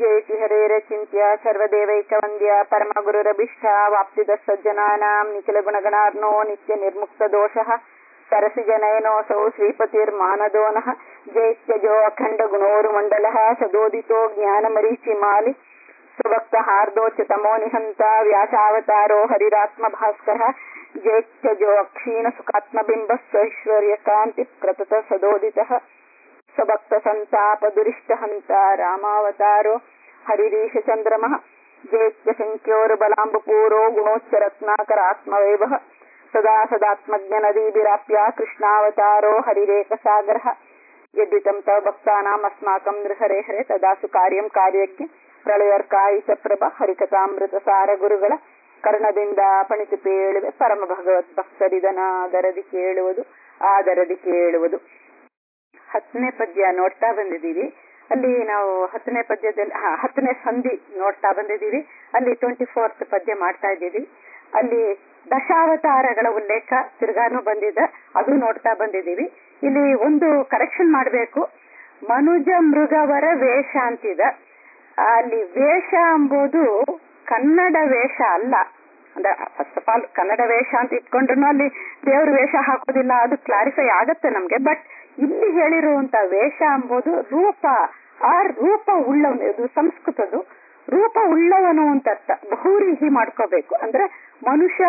ಜಯತಿ ಹರೇರಚಿಂತ್ಯ ಸರ್ವದೇವೈಕವಂದ್ಯ ಪರಮಗುರುರಭಿಷ್ಟ ವಾಪ್ತಿದ ಸಜ್ಜನಾನಾಂ ನಿಖಿಲ ಗುಣಗಣಾರ್ನೋ ನಿತ್ಯ ನಿರ್ಮುಕ್ತ ದೋಷಃ ಸರಸಿಜನಯನೋಸೌ ಶ್ರೀಪತಿರ್ಮಾನದೋನಃ ಜೈತ್ಯಜೋ ಅಖಂಡ ಗುಣೋರುಮಂಡಲಃ ಸದೋದಿತೋ ಜ್ಞಾನಮರೀಚಿಮಾಲಿ ಸ್ವಭಕ್ತ ಹಾರ್ದೋಚ್ಯತಮೋ ನಿಹಂತ ವ್ಯಾಸಾವತಾರೋ ಹರಿರಾತ್ಮ ಭಾಸ್ಕರ ಜೈತ್ಯಜೋ ಅಕ್ಷೀಣ ಸುಖಾತ್ಮಬಿಂಬ ಸ್ವೈಶ್ವರ್ಯ ಕಾಂತಿ ಪ್ರತತ ಸದೋದಿತಃ ಸ್ವಭಕ್ತ ಸಂತಾಪ ದುರಿಷ್ಟ ಹಂತ ರಾಮಾವತಾರೋ ಹರಿರೀಶ ಚಂದ್ರಮಃ ಜೈತ್ಯ ಸಂಖ್ಯೋರು ಬಲಾಂಬಪೂರೋ ಗುಣೋಚ್ಚರತ್ನಾಕರ ಆತ್ಮವೈಭವ ಸದಾ ಸದಾತ್ಮಜ್ಞ ನದೀಭಿರಾಪ್ಯ ಕೃಷ್ಣಾವತಾರೋ ಹರಿರೇಕ ಸಾಗರಃ ಯದ್ವಿತಂ ತವ ಭಕ್ತಾನಾಂ ಅಸ್ಮಾಕಂ ನೃಹರೆ ಹರೆ ತದಾಸು ಕಾರ್ಯಂ ಕಾರ್ಯಕ್ಕೆ ಪ್ರಳಯರ್ಕಾಯಿತ ಪ್ರಭ ಹರಿಕಥಾಮೃತ ಸಾರ ಗುರುಗಳ ಕರ್ಣದಿಂದ ಪಣಿತು ಪೇಳುವೆ ಪರಮ ಭಗವತ್ ಭಕ್ತರಿದನಾದರದಿ ಕೇಳುವುದು ಆದರದಿ ಕೇಳುವುದು. 10ನೇ ಪದ್ಯ ನೋಡ್ತಾ ಬಂದಿದ್ದೀವಿ. ಅಲ್ಲಿ ನಾವು 10ನೇ ಪದ್ಯದಲ್ಲಿ 10ನೇ ಸಂಧಿ ನೋಡ್ತಾ ಬಂದಿದ್ದೀವಿ. ಅಲ್ಲಿ 24th ಪದ್ಯ ಮಾಡ್ತಾ ಇದ್ದೀವಿ. ಅಲ್ಲಿ ದಶಾವತಾರಗಳ ಉಲ್ಲೇಖ ತಿರ್ಗಾನು ಬಂದಿದೆ, ಅದು ನೋಡ್ತಾ ಬಂದಿದ್ದೀವಿ. ಇಲ್ಲಿ ಒಂದು ಕರೆಕ್ಷನ್ ಮಾಡಬೇಕು. ಮನುಜ ಮೃಗವರ ವೇಷ ಅಂತಿದೆ. ಅಲ್ಲಿ ವೇಷ ಎಂಬುದು ಕನ್ನಡ ವೇಷ ಅಲ್ಲ. ಅಂದ್ರೆ ಫಸ್ಟ್ ಆಫ್ ಆಲ್ ಕನ್ನಡ ವೇಷ ಅಂತ ಇಟ್ಕೊಂಡ್ರು ಅಲ್ಲಿ ದೇವ್ರ ವೇಷ ಹಾಕೋದಿಲ್ಲ, ಅದು ಕ್ಲಾರಿಫೈ ಆಗತ್ತೆ ನಮ್ಗೆ. ಬಟ್ ಇಲ್ಲಿ ಹೇಳಿರುವಂತ ವೇಷ ಎಂಬುದು ರೂಪ, ಆ ರೂಪ ಉಳ್ಳವನು, ಇದು ಸಂಸ್ಕೃತದ್ದು, ರೂಪ ಉಳ್ಳವನು ಅಂತ ಅರ್ಥ. ಬಹುರೀಹಿ ಮಾಡ್ಕೋಬೇಕು. ಅಂದ್ರೆ ಮನುಷ್ಯ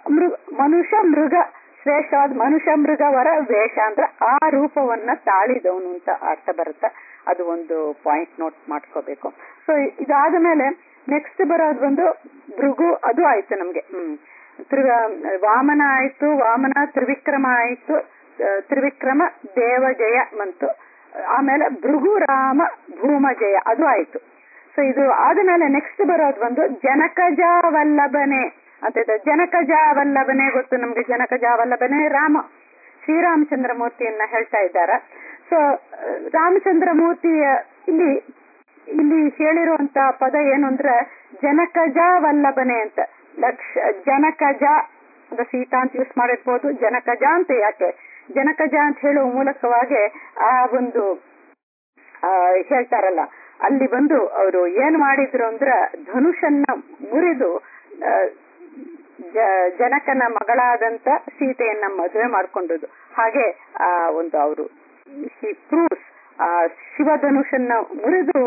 ಮೃಗ ಶ್ರೇಷ್ಠವಾದ ಮನುಷ್ಯ ಮೃಗವರ ವೇಷ ಅಂದ್ರೆ ಆ ರೂಪವನ್ನ ತಾಳಿದವನು ಅಂತ ಅರ್ಥ ಬರುತ್ತೆ. ಅದು ಒಂದು ಪಾಯಿಂಟ್ ನೋಟ್ ಮಾಡ್ಕೋಬೇಕು. ಸೊ ಇದಾದ ಮೇಲೆ ನೆಕ್ಸ್ಟ್ ಬರೋದು ಒಂದು ಭೃಗು, ಅದು ಆಯ್ತು ನಮ್ಗೆ. ವಾಮನ ಆಯ್ತು, ವಾಮನ ತ್ರಿವಿಕ್ರಮ ಆಯ್ತು, ತ್ರಿವಿಕ್ರಮ ದೇವಜಯ ಬಂತು. ಆಮೇಲೆ ಭೃಗುರಾಮ ಭೂಮಜಯ, ಅದು ಆಯ್ತು. ಸೊ ಇದು ಆದ್ಮೇಲೆ ನೆಕ್ಸ್ಟ್ ಬರೋದು ಒಂದು ಜನಕಜ ವಲ್ಲಭನೆ ಅಂತ. ಜನಕಜ ವಲ್ಲಭನೆ ಗೊತ್ತು ನಮ್ಗೆ. ಜನಕಜ ವಲ್ಲಭನೆ ರಾಮ, ಶ್ರೀರಾಮಚಂದ್ರ ಮೂರ್ತಿಯನ್ನ ಹೇಳ್ತಾ ಇದ್ದಾರೆ. ಸೊ ರಾಮಚಂದ್ರ ಮೂರ್ತಿಯ ಇಲ್ಲಿ ಹೇಳಿರುವಂತ ಪದ ಏನು ಅಂದ್ರೆ ಜನಕಜ ವಲ್ಲಭನೆ ಅಂತ. ಜನಕಜ ಅಂದ್ರೆ ಸೀತಾ ಅಂತ ಯೂಸ್ ಮಾಡಿರ್ಬೋದು. ಜನಕಜ ಅಂತ ಯಾಕೆ ಜನಕಜ ಅಂತ ಹೇಳುವ ಮೂಲಕವಾಗಿ ಆ ಒಂದು ಹೇಳ್ತಾರಲ್ಲ, ಅಲ್ಲಿ ಬಂದು ಅವರು ಏನ್ ಮಾಡಿದ್ರು ಅಂದ್ರ ಧನುಷನ್ನ ಮುರಿದು ಜನಕನ ಮಗಳಾದಂತ ಸೀತೆಯನ್ನ ಮದುವೆ ಮಾಡ್ಕೊಂಡದ್ದು. ಹಾಗೆ ಆ ಒಂದು ಅವರು ಪ್ರೂವ್ಸ್ ಶಿವಧನುಷನ್ನ ಮುರಿದು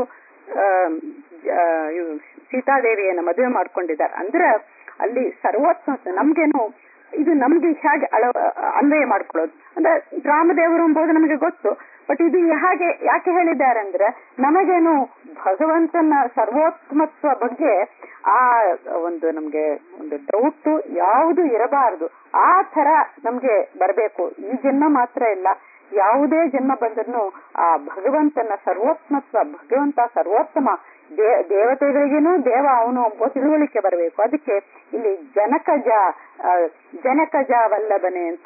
ಸೀತಾದೇವಿಯನ್ನ ಮದುವೆ ಮಾಡ್ಕೊಂಡಿದ್ದಾರೆ. ಅಂದ್ರೆ ಅಲ್ಲಿ ಸರ್ವೋತ್ಮ. ನಮ್ಗೇನು ಇದು ನಮ್ಗೆ ಹೇಗೆ ಅನ್ವಯ ಮಾಡ್ಕೊಳ್ಳೋದು ಅಂದ್ರೆ ರಾಮದೇವರು ಎಂಬುದು ನಮಗೆ ಗೊತ್ತು. ಬಟ್ ಇದು ಹಾಗೆ ಯಾಕೆ ಹೇಳಿದ್ದಾರೆ ಅಂದ್ರೆ ನಮಗೇನು ಭಗವಂತನ ಸರ್ವೋತ್ಮತ್ವ ಬಗ್ಗೆ ಆ ಒಂದು ನಮ್ಗೆ ಒಂದು ಡೌಟ್ ಯಾವುದು ಇರಬಾರದು. ಆ ತರ ನಮ್ಗೆ ಬರಬೇಕು. ಈ ಜನ್ಮ ಮಾತ್ರ ಇಲ್ಲ, ಯಾವುದೇ ಜನ್ಮ ಬಂದ್ರೂ ಆ ಭಗವಂತನ ಸರ್ವೋತ್ಮತ್ವ, ಭಗವಂತ ಸರ್ವೋತ್ತಮ, ದೇವತೆಗಳಿಗೇನು ದೇವ ಅವನು ಎಂಬ ತಿಳುವಳಿಕೆ ಬರಬೇಕು. ಅದಕ್ಕೆ ಇಲ್ಲಿ ಜನಕಜ ವಲ್ಲಭನೆ ಅಂತ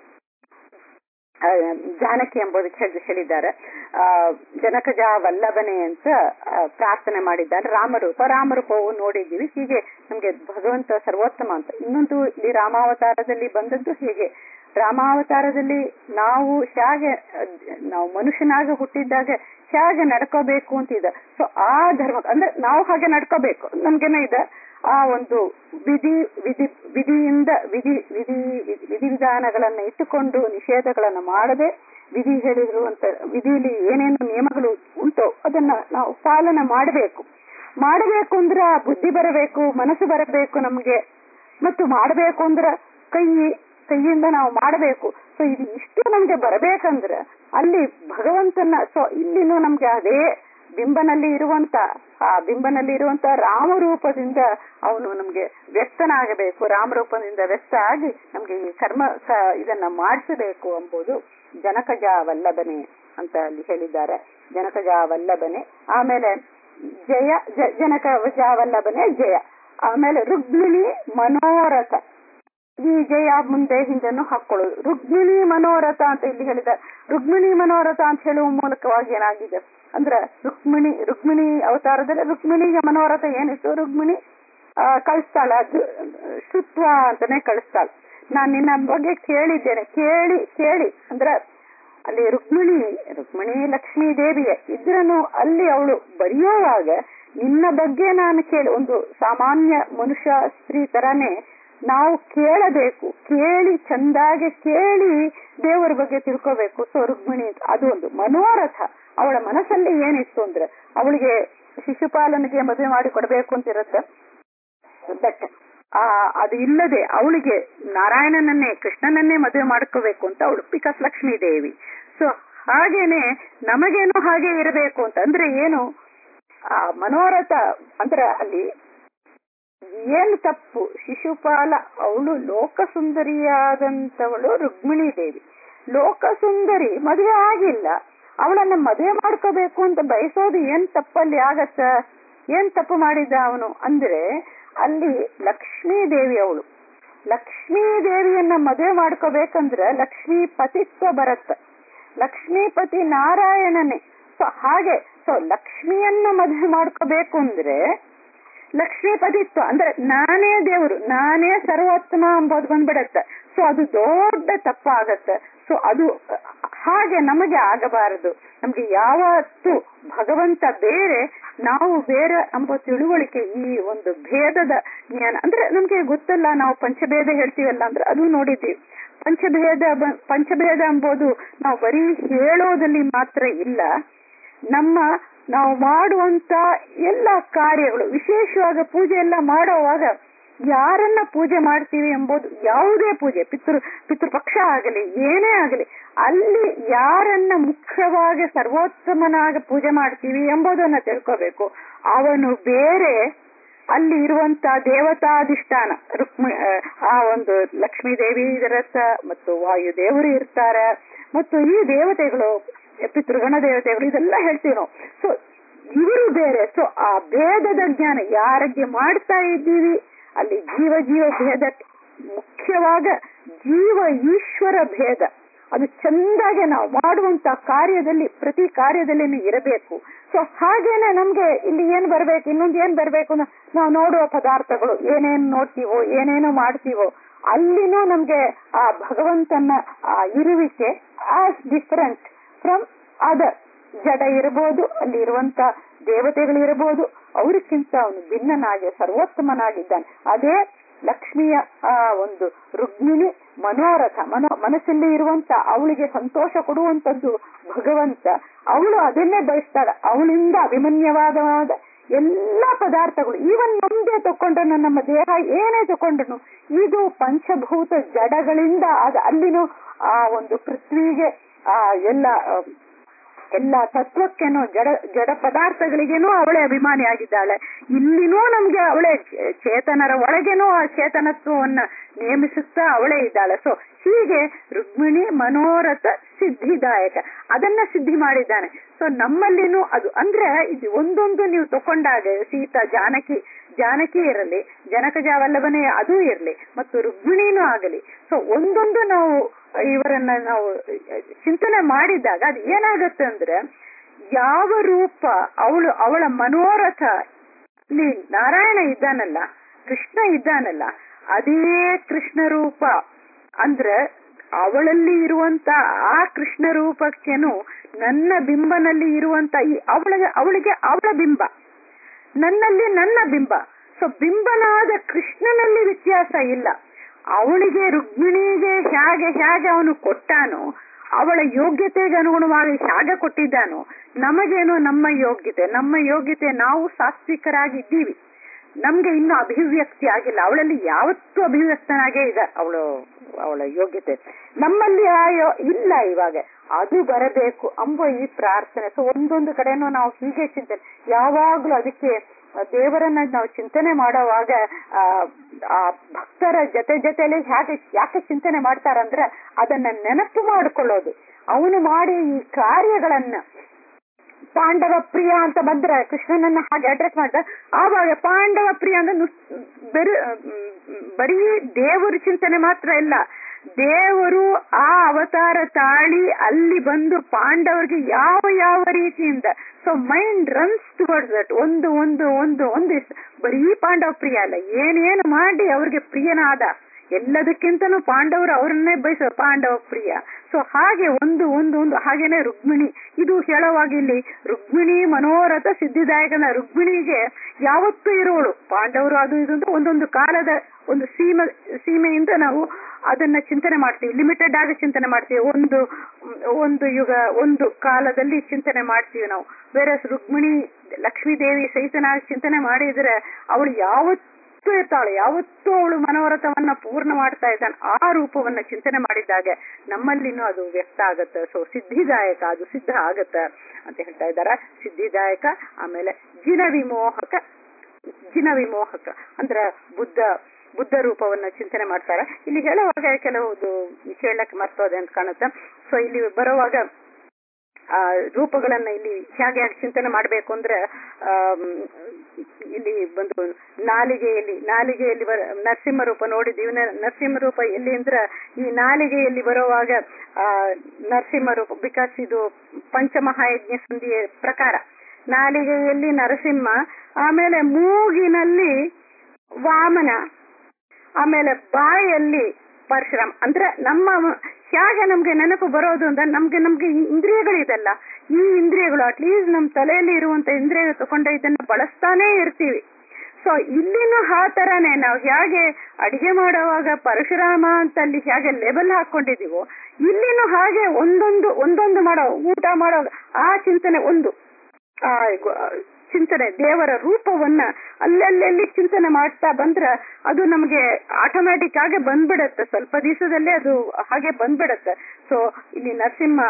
ಜಾನಕಿ ಎಂಬುದಕ್ಕೆ ಹೇಳಿದ್ದಾರೆ. ಜನಕಜ ವಲ್ಲಭನೆ ಅಂತ ಪ್ರಾರ್ಥನೆ ಮಾಡಿದ್ದಾರೆ. ರಾಮರೂಪವು ನೋಡಿದ್ದೀವಿ. ಹೀಗೆ ನಮ್ಗೆ ಭಗವಂತ ಸರ್ವೋತ್ತಮ ಅಂತ. ಇನ್ನೊಂದು ಇಲ್ಲಿ ರಾಮಾವತಾರದಲ್ಲಿ ಬಂದದ್ದು ಹೀಗೆ. ರಾಮಾವತಾರದಲ್ಲಿ ನಾವು ಮನುಷ್ಯನಾಗ ಹುಟ್ಟಿದ್ದಾಗ ಹೇಗೆ ನಡ್ಕೋಬೇಕು ಅಂತಿದೆ. ಸೊ ಆ ಧರ್ಮ ಅಂದ್ರೆ ನಾವು ಹಾಗೆ ನಡ್ಕೋಬೇಕು. ನಮ್ಗೇನ ಇದೆ ಆ ಒಂದು ವಿಧಿವಿಧಾನಗಳನ್ನ ಇಟ್ಟುಕೊಂಡು ನಿಷೇಧಗಳನ್ನ ಮಾಡದೆ ವಿಧಿ ಹೇಳಿರುವಂತ ವಿಧಿಯಲ್ಲಿ ಏನೇನು ನಿಯಮಗಳು ಉಂಟು ಅದನ್ನ ನಾವು ಪಾಲನೆ ಮಾಡಬೇಕು ಅಂದ್ರೆ ಬುದ್ಧಿ ಬರಬೇಕು, ಮನಸ್ಸು ಬರಬೇಕು ನಮ್ಗೆ. ಮತ್ತು ಮಾಡಬೇಕು ಅಂದ್ರೆ ಕೈಯಿಂದ ನಾವು ಮಾಡಬೇಕು. ಸೊ ಇದು ಇಷ್ಟು ನಮ್ಗೆ ಬರಬೇಕಂದ್ರೆ ಅಲ್ಲಿ ಭಗವಂತನ ಇಲ್ಲಿನೂ ನಮ್ಗೆ ಅದೇ ಬಿಂಬನಲ್ಲಿ ಇರುವಂತ ರಾಮರೂಪದಿಂದ ಅವನು ನಮ್ಗೆ ವ್ಯಕ್ತನಾಗಬೇಕು. ರಾಮರೂಪದಿಂದ ವ್ಯಕ್ತ ಆಗಿ ನಮ್ಗೆ ಈ ಕರ್ಮ ಇದನ್ನ ಮಾಡಿಸಬೇಕು ಎಂಬುದು ಜನಕಜ ವಲ್ಲಭನೆ ಅಂತ ಅಲ್ಲಿ ಹೇಳಿದ್ದಾರೆ. ಜನಕಜ ವಲ್ಲಭನೆ. ಆಮೇಲೆ ಜನಕಜ ವಲ್ಲಭನೆ ಜಯ. ಆಮೇಲೆ ರುಕ್ಮಿಣಿ ಮನೋರಥ. ಈ ಜಯ ಮುಂದೆ ಹಿಂದನ್ನು ಹಾಕೊಳ್ಳೋದು. ರುಕ್ಮಿಣಿ ಮನೋರಥ ಅಂತ ಇಲ್ಲಿ ಹೇಳಿದ್ದಾರೆ. ರುಕ್ಮಿಣಿ ಮನೋರಥ ಅಂತ ಹೇಳುವ ಮೂಲಕವಾಗಿ ಏನಾಗಿದೆ ಅಂದ್ರೆ ರುಕ್ಮಿಣಿ ಅವತಾರದಲ್ಲಿ ರುಕ್ಮಿಣಿಗೆ ಮನೋರಥ ಏನಿತ್ತು, ರುಕ್ಮಿಣಿ ಕಳಿಸ್ತಾಳ, ಶುತ್ವ ಅಂತಾನೆ ಕಳಿಸ್ತಾಳ. ನಾನ್ ನಿನ್ನ ಬಗ್ಗೆ ಕೇಳಿದ್ದೇನೆ, ಕೇಳಿ ಅಂದ್ರೆ ಅಲ್ಲಿ ರುಕ್ಮಿಣಿ ಲಕ್ಷ್ಮೀ ದೇವಿಯ ಇದ್ರನು ಅಲ್ಲಿ ಅವಳು ಬರೆಯುವಾಗ ನಿನ್ನ ಬಗ್ಗೆ ನಾನು ಕೇಳಿ, ಒಂದು ಸಾಮಾನ್ಯ ಮನುಷ್ಯ ಸ್ತ್ರೀ ತರಾನೇ ನಾವು ಕೇಳಬೇಕು, ಕೇಳಿ ಚಂದಾಗೆ ಕೇಳಿ ದೇವರ ಬಗ್ಗೆ ತಿಳ್ಕೋಬೇಕು. ಸೊ ರುಕ್ಮಿಣಿ ಅದು ಒಂದು ಮನೋರಥ. ಅವಳ ಮನಸ್ಸಲ್ಲಿ ಏನಿತ್ತು ಅಂದ್ರೆ ಅವಳಿಗೆ ಶಿಶುಪಾಲನಿಗೆ ಮದುವೆ ಮಾಡಿ ಕೊಡಬೇಕು ಅಂತಿರುತ್ತೆ. ಬಟ್ ಅದು ಇಲ್ಲದೆ ಅವಳಿಗೆ ನಾರಾಯಣನನ್ನೇ ಕೃಷ್ಣನನ್ನೇ ಮದುವೆ ಮಾಡ್ಕೋಬೇಕು ಅಂತ ಅವಳು, ಬಿಕಾಸ್ ಲಕ್ಷ್ಮೀ ದೇವಿ. ಸೊ ಹಾಗೇನೆ ನಮಗೇನು ಹಾಗೆ ಇರಬೇಕು ಅಂತ ಅಂದ್ರೆ ಏನು ಆ ಮನೋರಥ ಅಂದ್ರೆ ಅಲ್ಲಿ ಏನು ತಪ್ಪು? ಶಿಶುಪಾಲ ಅವಳು ಲೋಕಸುಂದರಿಯಾದಂಥವಳು ರುಕ್ಮಿಣಿ ದೇವಿ, ಲೋಕಸುಂದರಿ ಮದುವೆ ಆಗಿಲ್ಲ, ಅವಳನ್ನ ಮದುವೆ ಮಾಡ್ಕೋಬೇಕು ಅಂತ ಬಯಸೋದು ಏನ್ ತಪ್ಪಲ್ಲಿ ಆಗತ್ತ? ಏನ್ ತಪ್ಪು ಮಾಡಿದ್ದ ಅವನು ಅಂದ್ರೆ ಅಲ್ಲಿ ಲಕ್ಷ್ಮೀ ದೇವಿ, ಅವಳು ಲಕ್ಷ್ಮೀ ದೇವಿಯನ್ನ ಮದುವೆ ಮಾಡ್ಕೋಬೇಕಂದ್ರೆ ಲಕ್ಷ್ಮೀ ಪತಿತ್ವ ಬರತ್ತ, ಲಕ್ಷ್ಮೀಪತಿ ನಾರಾಯಣನೇ. ಸೊ ಹಾಗೆ ಸೊ ಲಕ್ಷ್ಮಿಯನ್ನ ಮದುವೆ ಮಾಡ್ಕೋಬೇಕು ಅಂದ್ರೆ ಲಕ್ಷ್ಮೀಪತಿತ್ವ ಅಂದ್ರೆ ನಾನೇ ದೇವರು, ನಾನೇ ಸರ್ವೋತ್ತಮ ಅಂಬೋದು ಬಂದ್ಬಿಡತ್ತೆ. ಸೊ ಅದು ದೊಡ್ಡ ತಪ್ಪಾಗತ್ತೆ. ಸೊ ಅದು ಹಾಗೆ ನಮಗೆ ಆಗಬಾರದು. ನಮ್ಗೆ ಯಾವತ್ತು ಭಗವಂತ ಬೇರೆ, ನಾವು ಬೇರೆ ಎಂಬ ತಿಳುವಳಿಕೆ, ಈ ಒಂದು ಭೇದದ ಜ್ಞಾನ ಅಂದ್ರೆ ನಮ್ಗೆ ಗೊತ್ತಲ್ಲ. ನಾವು ಪಂಚಭೇದ ಹೇಳ್ತೀವಲ್ಲ ಅಂದ್ರೆ ಅದು ನೋಡಿದ್ದೀವಿ. ಪಂಚಭೇದ ಎಂಬುದು ನಾವು ಬರೀ ಹೇಳೋದಲ್ಲಿ ಮಾತ್ರ ಇಲ್ಲ, ನಾವು ಮಾಡುವಂತ ಎಲ್ಲ ಕಾರ್ಯಗಳು, ವಿಶೇಷವಾಗಿ ಪೂಜೆ ಎಲ್ಲ ಮಾಡೋವಾಗ ಯಾರನ್ನ ಪೂಜೆ ಮಾಡ್ತೀವಿ ಎಂಬುದು, ಯಾವುದೇ ಪೂಜೆ, ಪಿತೃಪಕ್ಷ ಆಗಲಿ ಏನೇ ಆಗಲಿ, ಅಲ್ಲಿ ಯಾರನ್ನ ಮುಖ್ಯವಾಗಿ ಸರ್ವೋತ್ತಮನಾಗಿ ಪೂಜೆ ಮಾಡ್ತೀವಿ ಎಂಬುದನ್ನ ತಿಳ್ಕೋಬೇಕು. ಅವನು ಬೇರೆ, ಅಲ್ಲಿ ಇರುವಂತ ದೇವತಾಧಿಷ್ಠಾನ ಆ ಒಂದು ಲಕ್ಷ್ಮೀ ದೇವಿ ಇರತ್ತ, ಮತ್ತು ವಾಯುದೇವರು ಇರ್ತಾರೆ, ಮತ್ತು ಈ ದೇವತೆಗಳು ಪಿತೃಗಣ ದೇವತೆಗಳು, ಇದೆಲ್ಲ ಹೇಳ್ತೀವಿ ನಾವು. ಸೊ ಇವರು ಬೇರೆ. ಸೊ ಆ ಭೇದದ ಜ್ಞಾನ ಯಾರಿಗೆ ಮಾಡ್ತಾ ಇದ್ದೀವಿ, ಅಲ್ಲಿ ಜೀವ ಭೇದ, ಮುಖ್ಯವಾಗ ಜೀವ ಈಶ್ವರ ಭೇದ, ಅದು ಚಂದಾಗೆ ನಾವು ಮಾಡುವಂತ ಕಾರ್ಯದಲ್ಲಿ, ಪ್ರತಿ ಕಾರ್ಯದಲ್ಲಿ ಇರಬೇಕು. ಸೊ ಹಾಗೇನೆ ನಮ್ಗೆ ಇಲ್ಲಿ ಏನ್ ಬರ್ಬೇಕು, ಇನ್ನೊಂದು ಏನ್ ಬರ್ಬೇಕು, ನಾವು ನೋಡುವ ಪದಾರ್ಥಗಳು ಏನೇನು ನೋಡ್ತೀವೋ, ಏನೇನೋ ಮಾಡ್ತೀವೋ, ಅಲ್ಲಿನೂ ನಮ್ಗೆ ಆ ಭಗವಂತನ ಆ ಇರುವಿಕೆ ಆಸ್ ಡಿಫರೆಂಟ್ ಫ್ರಮ್ ಅದರ್. ಜಡ ಇರಬಹುದು, ಅಲ್ಲಿ ಇರುವಂತ ದೇವತೆಗಳಿರಬಹುದು, ಅವರಿಗಿಂತ ಅವನು ಭಿನ್ನನಾಗಿ ಸರ್ವೋತ್ತಮನಾಗಿದ್ದಾನೆ. ಅದೇ ಲಕ್ಷ್ಮಿಯ ಆ ಒಂದು ರುಕ್ಮಿಣಿ ಮನೋರಥ, ಮನಸ್ಸಲ್ಲಿ ಇರುವಂತ, ಅವಳಿಗೆ ಸಂತೋಷ ಕೊಡುವಂತದ್ದು ಭಗವಂತ. ಅವಳು ಅದನ್ನೇ ಬಯಸ್ತಾಳೆ. ಅವಳಿಂದ ಅಭಿಮನ್ಯವಾದ ಎಲ್ಲಾ ಪದಾರ್ಥಗಳು, ಈವನ್ ನಮ್ದೇ ತಕೊಂಡ್ರು, ನಮ್ಮ ದೇಹ ಏನೇ ತಕೊಂಡ್ರು, ಇದು ಪಂಚಭೂತ ಜಡಗಳಿಂದ ಅಲ್ಲಿನೂ ಆ ಒಂದು ಪೃಥ್ವಿಗೆ ಆ ಎಲ್ಲ ತತ್ವಕ್ಕೇನೋ ಜಡ ಪದಾರ್ಥಗಳಿಗೇನೋ ಅವಳೇ ಅಭಿಮಾನಿ ಆಗಿದ್ದಾಳೆ. ಇಲ್ಲಿನೂ ನಮ್ಗೆ ಅವಳೇ ಚೇತನರ ಒಳಗೇನೋ ಆ ಚೇತನತ್ವವನ್ನ ನೇಮಿಸುತ್ತಾ ಅವಳೇ ಇದ್ದಾಳೆ. ಸೊ ಹೀಗೆ ರುಕ್ಮಿಣಿ ಮನೋರಥ ಸಿದ್ಧಿದಾಯಕ, ಅದನ್ನ ಸಿದ್ಧಿ ಮಾಡಿದ್ದಾನೆ. ಸೊ ನಮ್ಮಲ್ಲಿನೂ ಅದು ಅಂದ್ರೆ ಇದು ಒಂದೊಂದು ನೀವು ತಕೊಂಡಾಗ, ಸೀತಾ ಜಾನಕಿ ಇರಲಿ, ಜನಕಜ ವಲ್ಲಭನೇ ಅದು ಇರಲಿ, ಮತ್ತು ರುಕ್ಮಿಣಿನೂ ಆಗಲಿ. ಸೊ ಒಂದೊಂದು ನಾವು ಇವರನ್ನ ನಾವು ಚಿಂತನೆ ಮಾಡಿದಾಗ ಅದು ಏನಾಗತ್ತೆ ಅಂದ್ರೆ, ಯಾವ ರೂಪ ಅವಳ ಮನೋರಥ, ನಾರಾಯಣ ಇದ್ದಾನಲ್ಲ, ಕೃಷ್ಣ ಇದ್ದಾನಲ್ಲ, ಅದೇ ಕೃಷ್ಣ ರೂಪ ಅಂದ್ರೆ ಅವಳಲ್ಲಿ ಇರುವಂತ ಆ ಕೃಷ್ಣ ರೂಪಕ್ಕೇನು ನನ್ನ ಬಿಂಬನಲ್ಲಿ ಇರುವಂತ ಈ ಅವಳಿಗೆ ಅವಳ ಬಿಂಬ, ನನ್ನಲ್ಲಿ ನನ್ನ ಬಿಂಬ. ಸೊ ಬಿಂಬನಾದ ಕೃಷ್ಣನಲ್ಲಿ ವ್ಯತ್ಯಾಸ ಇಲ್ಲ. ಅವಳಿಗೆ ರುಕ್ಮಿಣಿಗೆ ಹೇಗೆ ಅವನು ಕೊಟ್ಟಾನೋ, ಅವಳ ಯೋಗ್ಯತೆಗೆ ಅನುಗುಣವಾಗಿ ಹೇಗೆ ಕೊಟ್ಟಿದ್ದಾನೋ, ನಮಗೇನು ನಮ್ಮ ಯೋಗ್ಯತೆ ನಾವು ಸಾತ್ವಿಕರಾಗಿದ್ದೀವಿ, ನಮ್ಗೆ ಇನ್ನೂ ಅಭಿವ್ಯಕ್ತಿ ಆಗಿಲ್ಲ. ಅವಳಲ್ಲಿ ಯಾವತ್ತೂ ಅಭಿವ್ಯಕ್ತನಾಗೇ ಇದೆ ಅವಳ ಯೋಗ್ಯತೆ. ನಮ್ಮಲ್ಲಿ ಇಲ್ಲ, ಇವಾಗ ಅದು ಬರಬೇಕು ಎಂಬ ಈ ಪ್ರಾರ್ಥನೆ. ಸೊ ಒಂದೊಂದು ಕಡೆನೂ ನಾವು ಹೀಗೆ ಚಿಂತನೆ, ಯಾವಾಗ್ಲೂ ಅದಕ್ಕೆ ದೇವರನ್ನ ನಾವು ಚಿಂತನೆ ಮಾಡುವಾಗ ಆ ಭಕ್ತರ ಜೊತೆಲಿ ಯಾಕೆ ಚಿಂತನೆ ಮಾಡ್ತಾರಂದ್ರೆ, ಅದನ್ನ ನೆನಪು ಮಾಡಿಕೊಳ್ಳೋದು. ಅವನು ಮಾಡಿ ಈ ಕಾರ್ಯಗಳನ್ನ, ಪಾಂಡವ ಪ್ರಿಯ ಅಂತ ಬಂದ್ರೆ ಕೃಷ್ಣನನ್ನ ಹಾಗೆ ಅಡ್ರೆಸ್ ಮಾಡಿದ, ಆವಾಗ ಪಾಂಡವ ಪ್ರಿಯ ಅಂದ್ರೆ ಬರೀ ದೇವರು ಚಿಂತನೆ ಮಾತ್ರ ಇಲ್ಲ, ದೇವರು ಆ ಅವತಾರ ತಾಳಿ ಅಲ್ಲಿ ಬಂದು ಪಾಂಡವರಿಗೆ ಯಾವ ರೀತಿಯಿಂದ. So mind runs towards that. ಒಂದು ಬರೀ ಪಾಂಡವ ಪ್ರಿಯ ಅಲ್ಲ, ಏನೇನು ಮಾಡಿ ಅವ್ರಿಗೆ ಪ್ರಿಯನಾದ, ಎಲ್ಲದಕ್ಕಿಂತನೂ ಪಾಂಡವರು ಅವರನ್ನೇ ಬಯಸೋ ಪಾಂಡವ ಪ್ರಿಯ. ಸೊ ಹಾಗೆ ಒಂದು ಒಂದು ಒಂದು ಹಾಗೇನೆ ರುಕ್ಮಿಣಿ, ಇದು ಹೇಳುವಾಗ ಇಲ್ಲಿ ರುಕ್ಮಿಣಿ ಮನೋರಥ ಸಿದ್ಧಿದಾಯಕನ ರುಕ್ಮಿಣಿಗೆ ಯಾವತ್ತೂ ಇರುವಳು. ಪಾಂಡವರು ಅದು ಇದು ಅಂತ ಒಂದೊಂದು ಕಾಲದ ಒಂದು ಸೀಮೆಯಿಂದ ನಾವು ಅದನ್ನ ಚಿಂತನೆ ಮಾಡ್ತೀವಿ, ಲಿಮಿಟೆಡ್ ಆಗಿ ಚಿಂತನೆ ಮಾಡ್ತೀವಿ, ಒಂದು ಯುಗ ಒಂದು ಕಾಲದಲ್ಲಿ ಚಿಂತನೆ ಮಾಡ್ತೀವಿ ನಾವು. ಬೇರೆ ರುಕ್ಮಿಣಿ ಲಕ್ಷ್ಮೀ ದೇವಿ ಸಹಿತನಾಗಿ ಚಿಂತನೆ ಮಾಡಿದ್ರೆ ಅವಳು ಯಾವತ್ತೂ ಇರ್ತಾಳೆ, ಯಾವತ್ತೂ ಅವಳು ಮನೋರಥವನ್ನ ಪೂರ್ಣ ಮಾಡ್ತಾ ಇದ್ದಾನೆ. ಆ ರೂಪವನ್ನ ಚಿಂತನೆ ಮಾಡಿದಾಗ ನಮ್ಮಲ್ಲಿನೂ ಅದು ವ್ಯಕ್ತ ಆಗತ್ತೆ. ಸೊ ಸಿದ್ಧಿದಾಯಕ, ಅದು ಸಿದ್ಧ ಆಗತ್ತ ಅಂತ ಹೇಳ್ತಾ ಇದ್ದಾರ. ಸಿದ್ಧಿದಾಯಕ. ಆಮೇಲೆ ಜಿನ ವಿಮೋಹಕ ಅಂದ್ರೆ ಬುದ್ಧ ರೂಪವನ್ನ ಚಿಂತನೆ ಮಾಡ್ತಾರೆ. ಇಲ್ಲಿ ಹೇಳುವಾಗ ಕೆಲವುದು ಹೇಳಕ್ ಮರ್ತೋದೆ ಅಂತ ಕಾಣುತ್ತೆ. ಸೊ ಇಲ್ಲಿ ಬರುವಾಗ ಆ ರೂಪಗಳನ್ನ ಇಲ್ಲಿ ಹೇಗೆ ಚಿಂತನೆ ಮಾಡ್ಬೇಕು ಅಂದ್ರೆ ಇಲ್ಲಿ ಬಂದು ನಾಲಿಗೆಯಲ್ಲಿ ನರಸಿಂಹ ರೂಪ ನೋಡಿದೀವಿ. ನರಸಿಂಹ ರೂಪ ಎಲ್ಲಿ ಅಂದ್ರೆ ಈ ನಾಲಿಗೆಯಲ್ಲಿ ಬರುವಾಗ ನರಸಿಂಹ ರೂಪ, ಬಿಕಾಸ್ ಇದು ಪಂಚಮಹಾಯಜ್ಞ ಸಂಧಿಯ ಪ್ರಕಾರ ನಾಲಿಗೆಯಲ್ಲಿ ನರಸಿಂಹ, ಆಮೇಲೆ ಮೂಗಿನಲ್ಲಿ ವಾಮನ, ಆಮೇಲೆ ಬಾಯಲ್ಲಿ ಪರಶುರಾಮ. ಅಂದ್ರೆ ನಮ್ಮ ಹೇಗೆ ನಮ್ಗೆ ನೆನಪು ಬರೋದು ಅಂದ್ರೆ ನಮ್ಗೆ ಇಂದ್ರಿಯಗಳಿದೆಲ್ಲ, ಈ ಇಂದ್ರಿಯಗಳು ಅಟ್ಲೀಸ್ಟ್ ನಮ್ ತಲೆಯಲ್ಲಿ ಇರುವಂತ ಇಂದ್ರಿಯ ತಗೊಂಡ ಇದನ್ನ ಬಳಸ್ತಾನೆ ಇರ್ತೀವಿ. ಸೊ ಇಲ್ಲಿನೂ ಆ ತರಾನೇ ನಾವು ಹೇಗೆ ಅಡಿಗೆ ಮಾಡುವಾಗ ಪರಶುರಾಮ ಅಂತ ಅಲ್ಲಿ ಹೇಗೆ ಲೇಬಲ್ ಹಾಕೊಂಡಿದೀವೋ, ಇಲ್ಲಿನೂ ಹಾಗೆ ಒಂದೊಂದು ಮಾಡೋ ಊಟ ಮಾಡೋ ಆ ಚಿಂತನೆ, ಒಂದು ಚಿಂತನೆ ದೇವರ ರೂಪವನ್ನ ಅಲ್ಲಲ್ಲಿ ಚಿಂತನೆ ಮಾಡ್ತಾ ಬಂದ್ರೆ ಅದು ನಮ್ಗೆ ಆಟೋಮ್ಯಾಟಿಕ್ ಆಗಿ ಬಂದ್ಬಿಡತ್ತೆ, ಸ್ವಲ್ಪ ದಿವಸದಲ್ಲೇ ಅದು ಹಾಗೆ ಬಂದ್ಬಿಡತ್ತೆ. ಸೊ ಇಲ್ಲಿ ನರಸಿಂಹ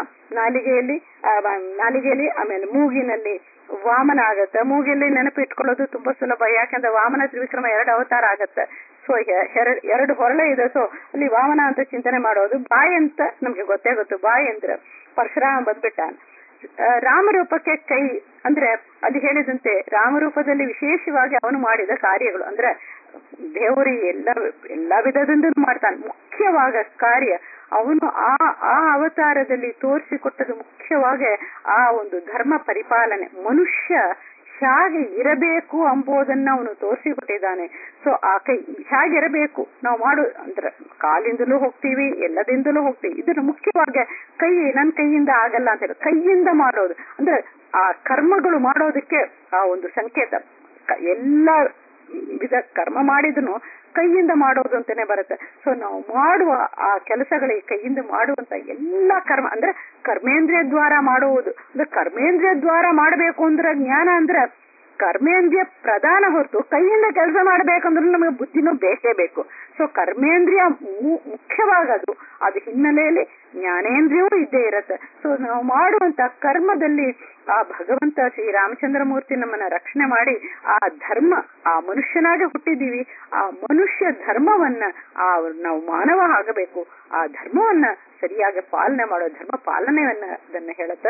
ನಾಲಿಗೆಯಲ್ಲಿ ಆಮೇಲೆ ಮೂಗಿನಲ್ಲಿ ವಾಮನ ಆಗತ್ತೆ. ಮೂಗಿಯಲ್ಲಿ ನೆನಪು ಇಟ್ಕೊಳ್ಳೋದು ತುಂಬಾ ಸುಲಭ, ಯಾಕಂದ್ರೆ ವಾಮನ ತ್ರಿವಿಕ್ರಮ 2 ಅವತಾರ ಆಗತ್ತೆ. ಸೊ 2 ಹೊರಳೆ ಇದೆ. ಸೊ ಅಲ್ಲಿ ವಾಮನ ಅಂತ ಚಿಂತನೆ ಮಾಡೋದು. ಬಾಯಿ ಅಂತ ನಮ್ಗೆ ಗೊತ್ತೇ ಗೊತ್ತು, ಬಾಯಿ ಅಂದ್ರೆ ಪರಶುರಾಮ ಬಂದ್ಬಿಟ್ಟ. ರಾಮರೂಪಕ್ಕೆ ಕೈ ಅಂದ್ರೆ ಅಲ್ಲಿ ಹೇಳಿದಂತೆ ರಾಮರೂಪದಲ್ಲಿ ವಿಶೇಷವಾಗಿ ಅವನು ಮಾಡಿದ ಕಾರ್ಯಗಳು ಅಂದ್ರೆ ದೇವರು ಎಲ್ಲಾ ವಿಧದಿಂದ ಮಾಡ್ತಾನೆ. ಮುಖ್ಯವಾದ ಕಾರ್ಯ ಅವನು ಆ ಅವತಾರದಲ್ಲಿ ತೋರಿಸಿಕೊಟ್ಟದು ಮುಖ್ಯವಾಗಿ ಆ ಒಂದು ಧರ್ಮ ಪರಿಪಾಲನೆ, ಮನುಷ್ಯ ಹೇಗೆ ಇರಬೇಕು ಎಂಬುದನ್ನ ಅವನು ತೋರಿಸಿಕೊಟ್ಟಿದ್ದಾನೆ. ಸೊ ಆ ಕೈ ಹೇಗಿರಬೇಕು ನಾವು ಅಂದ್ರೆ ಕಾಲಿಂದಲೂ ಹೋಗ್ತೀವಿ, ಎಲ್ಲದಿಂದಲೂ ಹೋಗ್ತೀವಿ. ಇದನ್ನು ಮುಖ್ಯವಾಗಿ ನನ್ನ ಕೈಯಿಂದ ಆಗಲ್ಲ ಅಂತ ಹೇಳಿ ಕೈಯಿಂದ ಮಾಡೋದು ಅಂದ್ರೆ ಆ ಕರ್ಮಗಳು ಮಾಡೋದಕ್ಕೆ ಆ ಒಂದು ಸಂಕೇತ. ಎಲ್ಲ ವಿಧ ಕರ್ಮ ಮಾಡಿದನು ಕೈಯಿಂದ ಮಾಡೋದು ಅಂತಾನೆ ಬರುತ್ತೆ. ಸೊ ನಾವು ಮಾಡುವ ಆ ಕೆಲಸಗಳಿಗೆ ಕೈಯಿಂದ ಮಾಡುವಂತ ಎಲ್ಲಾ ಕರ್ಮ ಅಂದ್ರೆ ಕರ್ಮೇಂದ್ರಿಯ ದ್ವಾರ ಮಾಡುವುದು. ಅಂದ್ರೆ ಕರ್ಮೇಂದ್ರಿಯ ದ್ವಾರ ಮಾಡಬೇಕು ಅಂದ್ರೆ ಜ್ಞಾನ ಅಂದ್ರೆ ಕರ್ಮೇಂದ್ರಿಯ ಪ್ರಧಾನ ಹೊರತು ಕೈಯಿಂದ ಕೆಲಸ ಮಾಡ್ಬೇಕಂದ್ರೆ ನಮಗೆ ಬುದ್ಧಿನೂ ಬೇಕೇ ಬೇಕು. ಸೊ ಕರ್ಮೇಂದ್ರಿಯ ಮುಖ್ಯವಾಗದು, ಅದು ಹಿನ್ನೆಲೆಯಲ್ಲಿ ಜ್ಞಾನೇಂದ್ರಿಯವೂ ಇದ್ದೇ ಇರತ್ತೆ. ಸೊ ನಾವು ಮಾಡುವಂತ ಕರ್ಮದಲ್ಲಿ ಆ ಭಗವಂತ ಶ್ರೀರಾಮಚಂದ್ರ ಮೂರ್ತಿ ನಮ್ಮನ್ನ ರಕ್ಷಣೆ ಮಾಡಿ ಆ ಧರ್ಮ, ಆ ಮನುಷ್ಯನಾಗಿ ಹುಟ್ಟಿದೀವಿ, ಆ ಮನುಷ್ಯ ಧರ್ಮವನ್ನ ನಾವು ಮಾನವ ಆಗಬೇಕು, ಆ ಧರ್ಮವನ್ನ ಸರಿಯಾಗಿ ಪಾಲನೆ ಮಾಡೋ ಧರ್ಮ ಪಾಲನೆಯನ್ನ ಅದನ್ನ ಹೇಳುತ್ತೆ.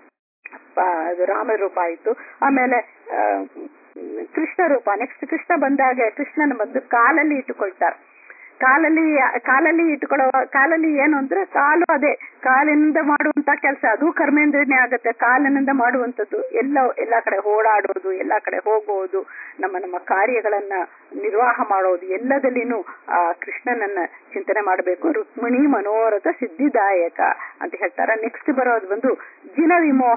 ಅದು ರಾಮ ರೂಪ ಆಯ್ತು. ಆಮೇಲೆ ಕೃಷ್ಣ ರೂಪ. ನೆಕ್ಸ್ಟ್ ಕೃಷ್ಣ ಬಂದಾಗ ಕೃಷ್ಣನ ಬಂದು ಕಾಲಲ್ಲಿ ಇಟ್ಟುಕೊಳ್ತಾರೆ. ಕಾಲಲ್ಲಿ ಇಟ್ಕೊಳ್ಳೋ ಕಾಲಲ್ಲಿ ಏನು ಅಂದ್ರೆ ಅದೇ ಕಾಲಿನಿಂದ ಮಾಡುವಂತ ಕೆಲಸ, ಅದು ಕರ್ಮೇಂದ್ರನೇ ಆಗತ್ತೆ. ಕಾಲಿನಿಂದ ಮಾಡುವಂಥದ್ದು ಎಲ್ಲಾ ಕಡೆ ಓಡಾಡೋದು, ಎಲ್ಲಾ ಕಡೆ ಹೋಗೋದು, ನಮ್ಮ ಕಾರ್ಯಗಳನ್ನ ನಿರ್ವಾಹ ಮಾಡೋದು, ಎಲ್ಲದಲ್ಲಿನೂ ಆ ಕೃಷ್ಣನನ್ನ ಚಿಂತನೆ ಮಾಡಬೇಕು. ರುಕ್ಮಿಣಿ ಮನೋರಥ ಸಿದ್ಧಿದಾಯಕ ಅಂತ ಹೇಳ್ತಾರ. ನೆಕ್ಸ್ಟ್ ಬರೋದು ಬಂದು ಜಿನ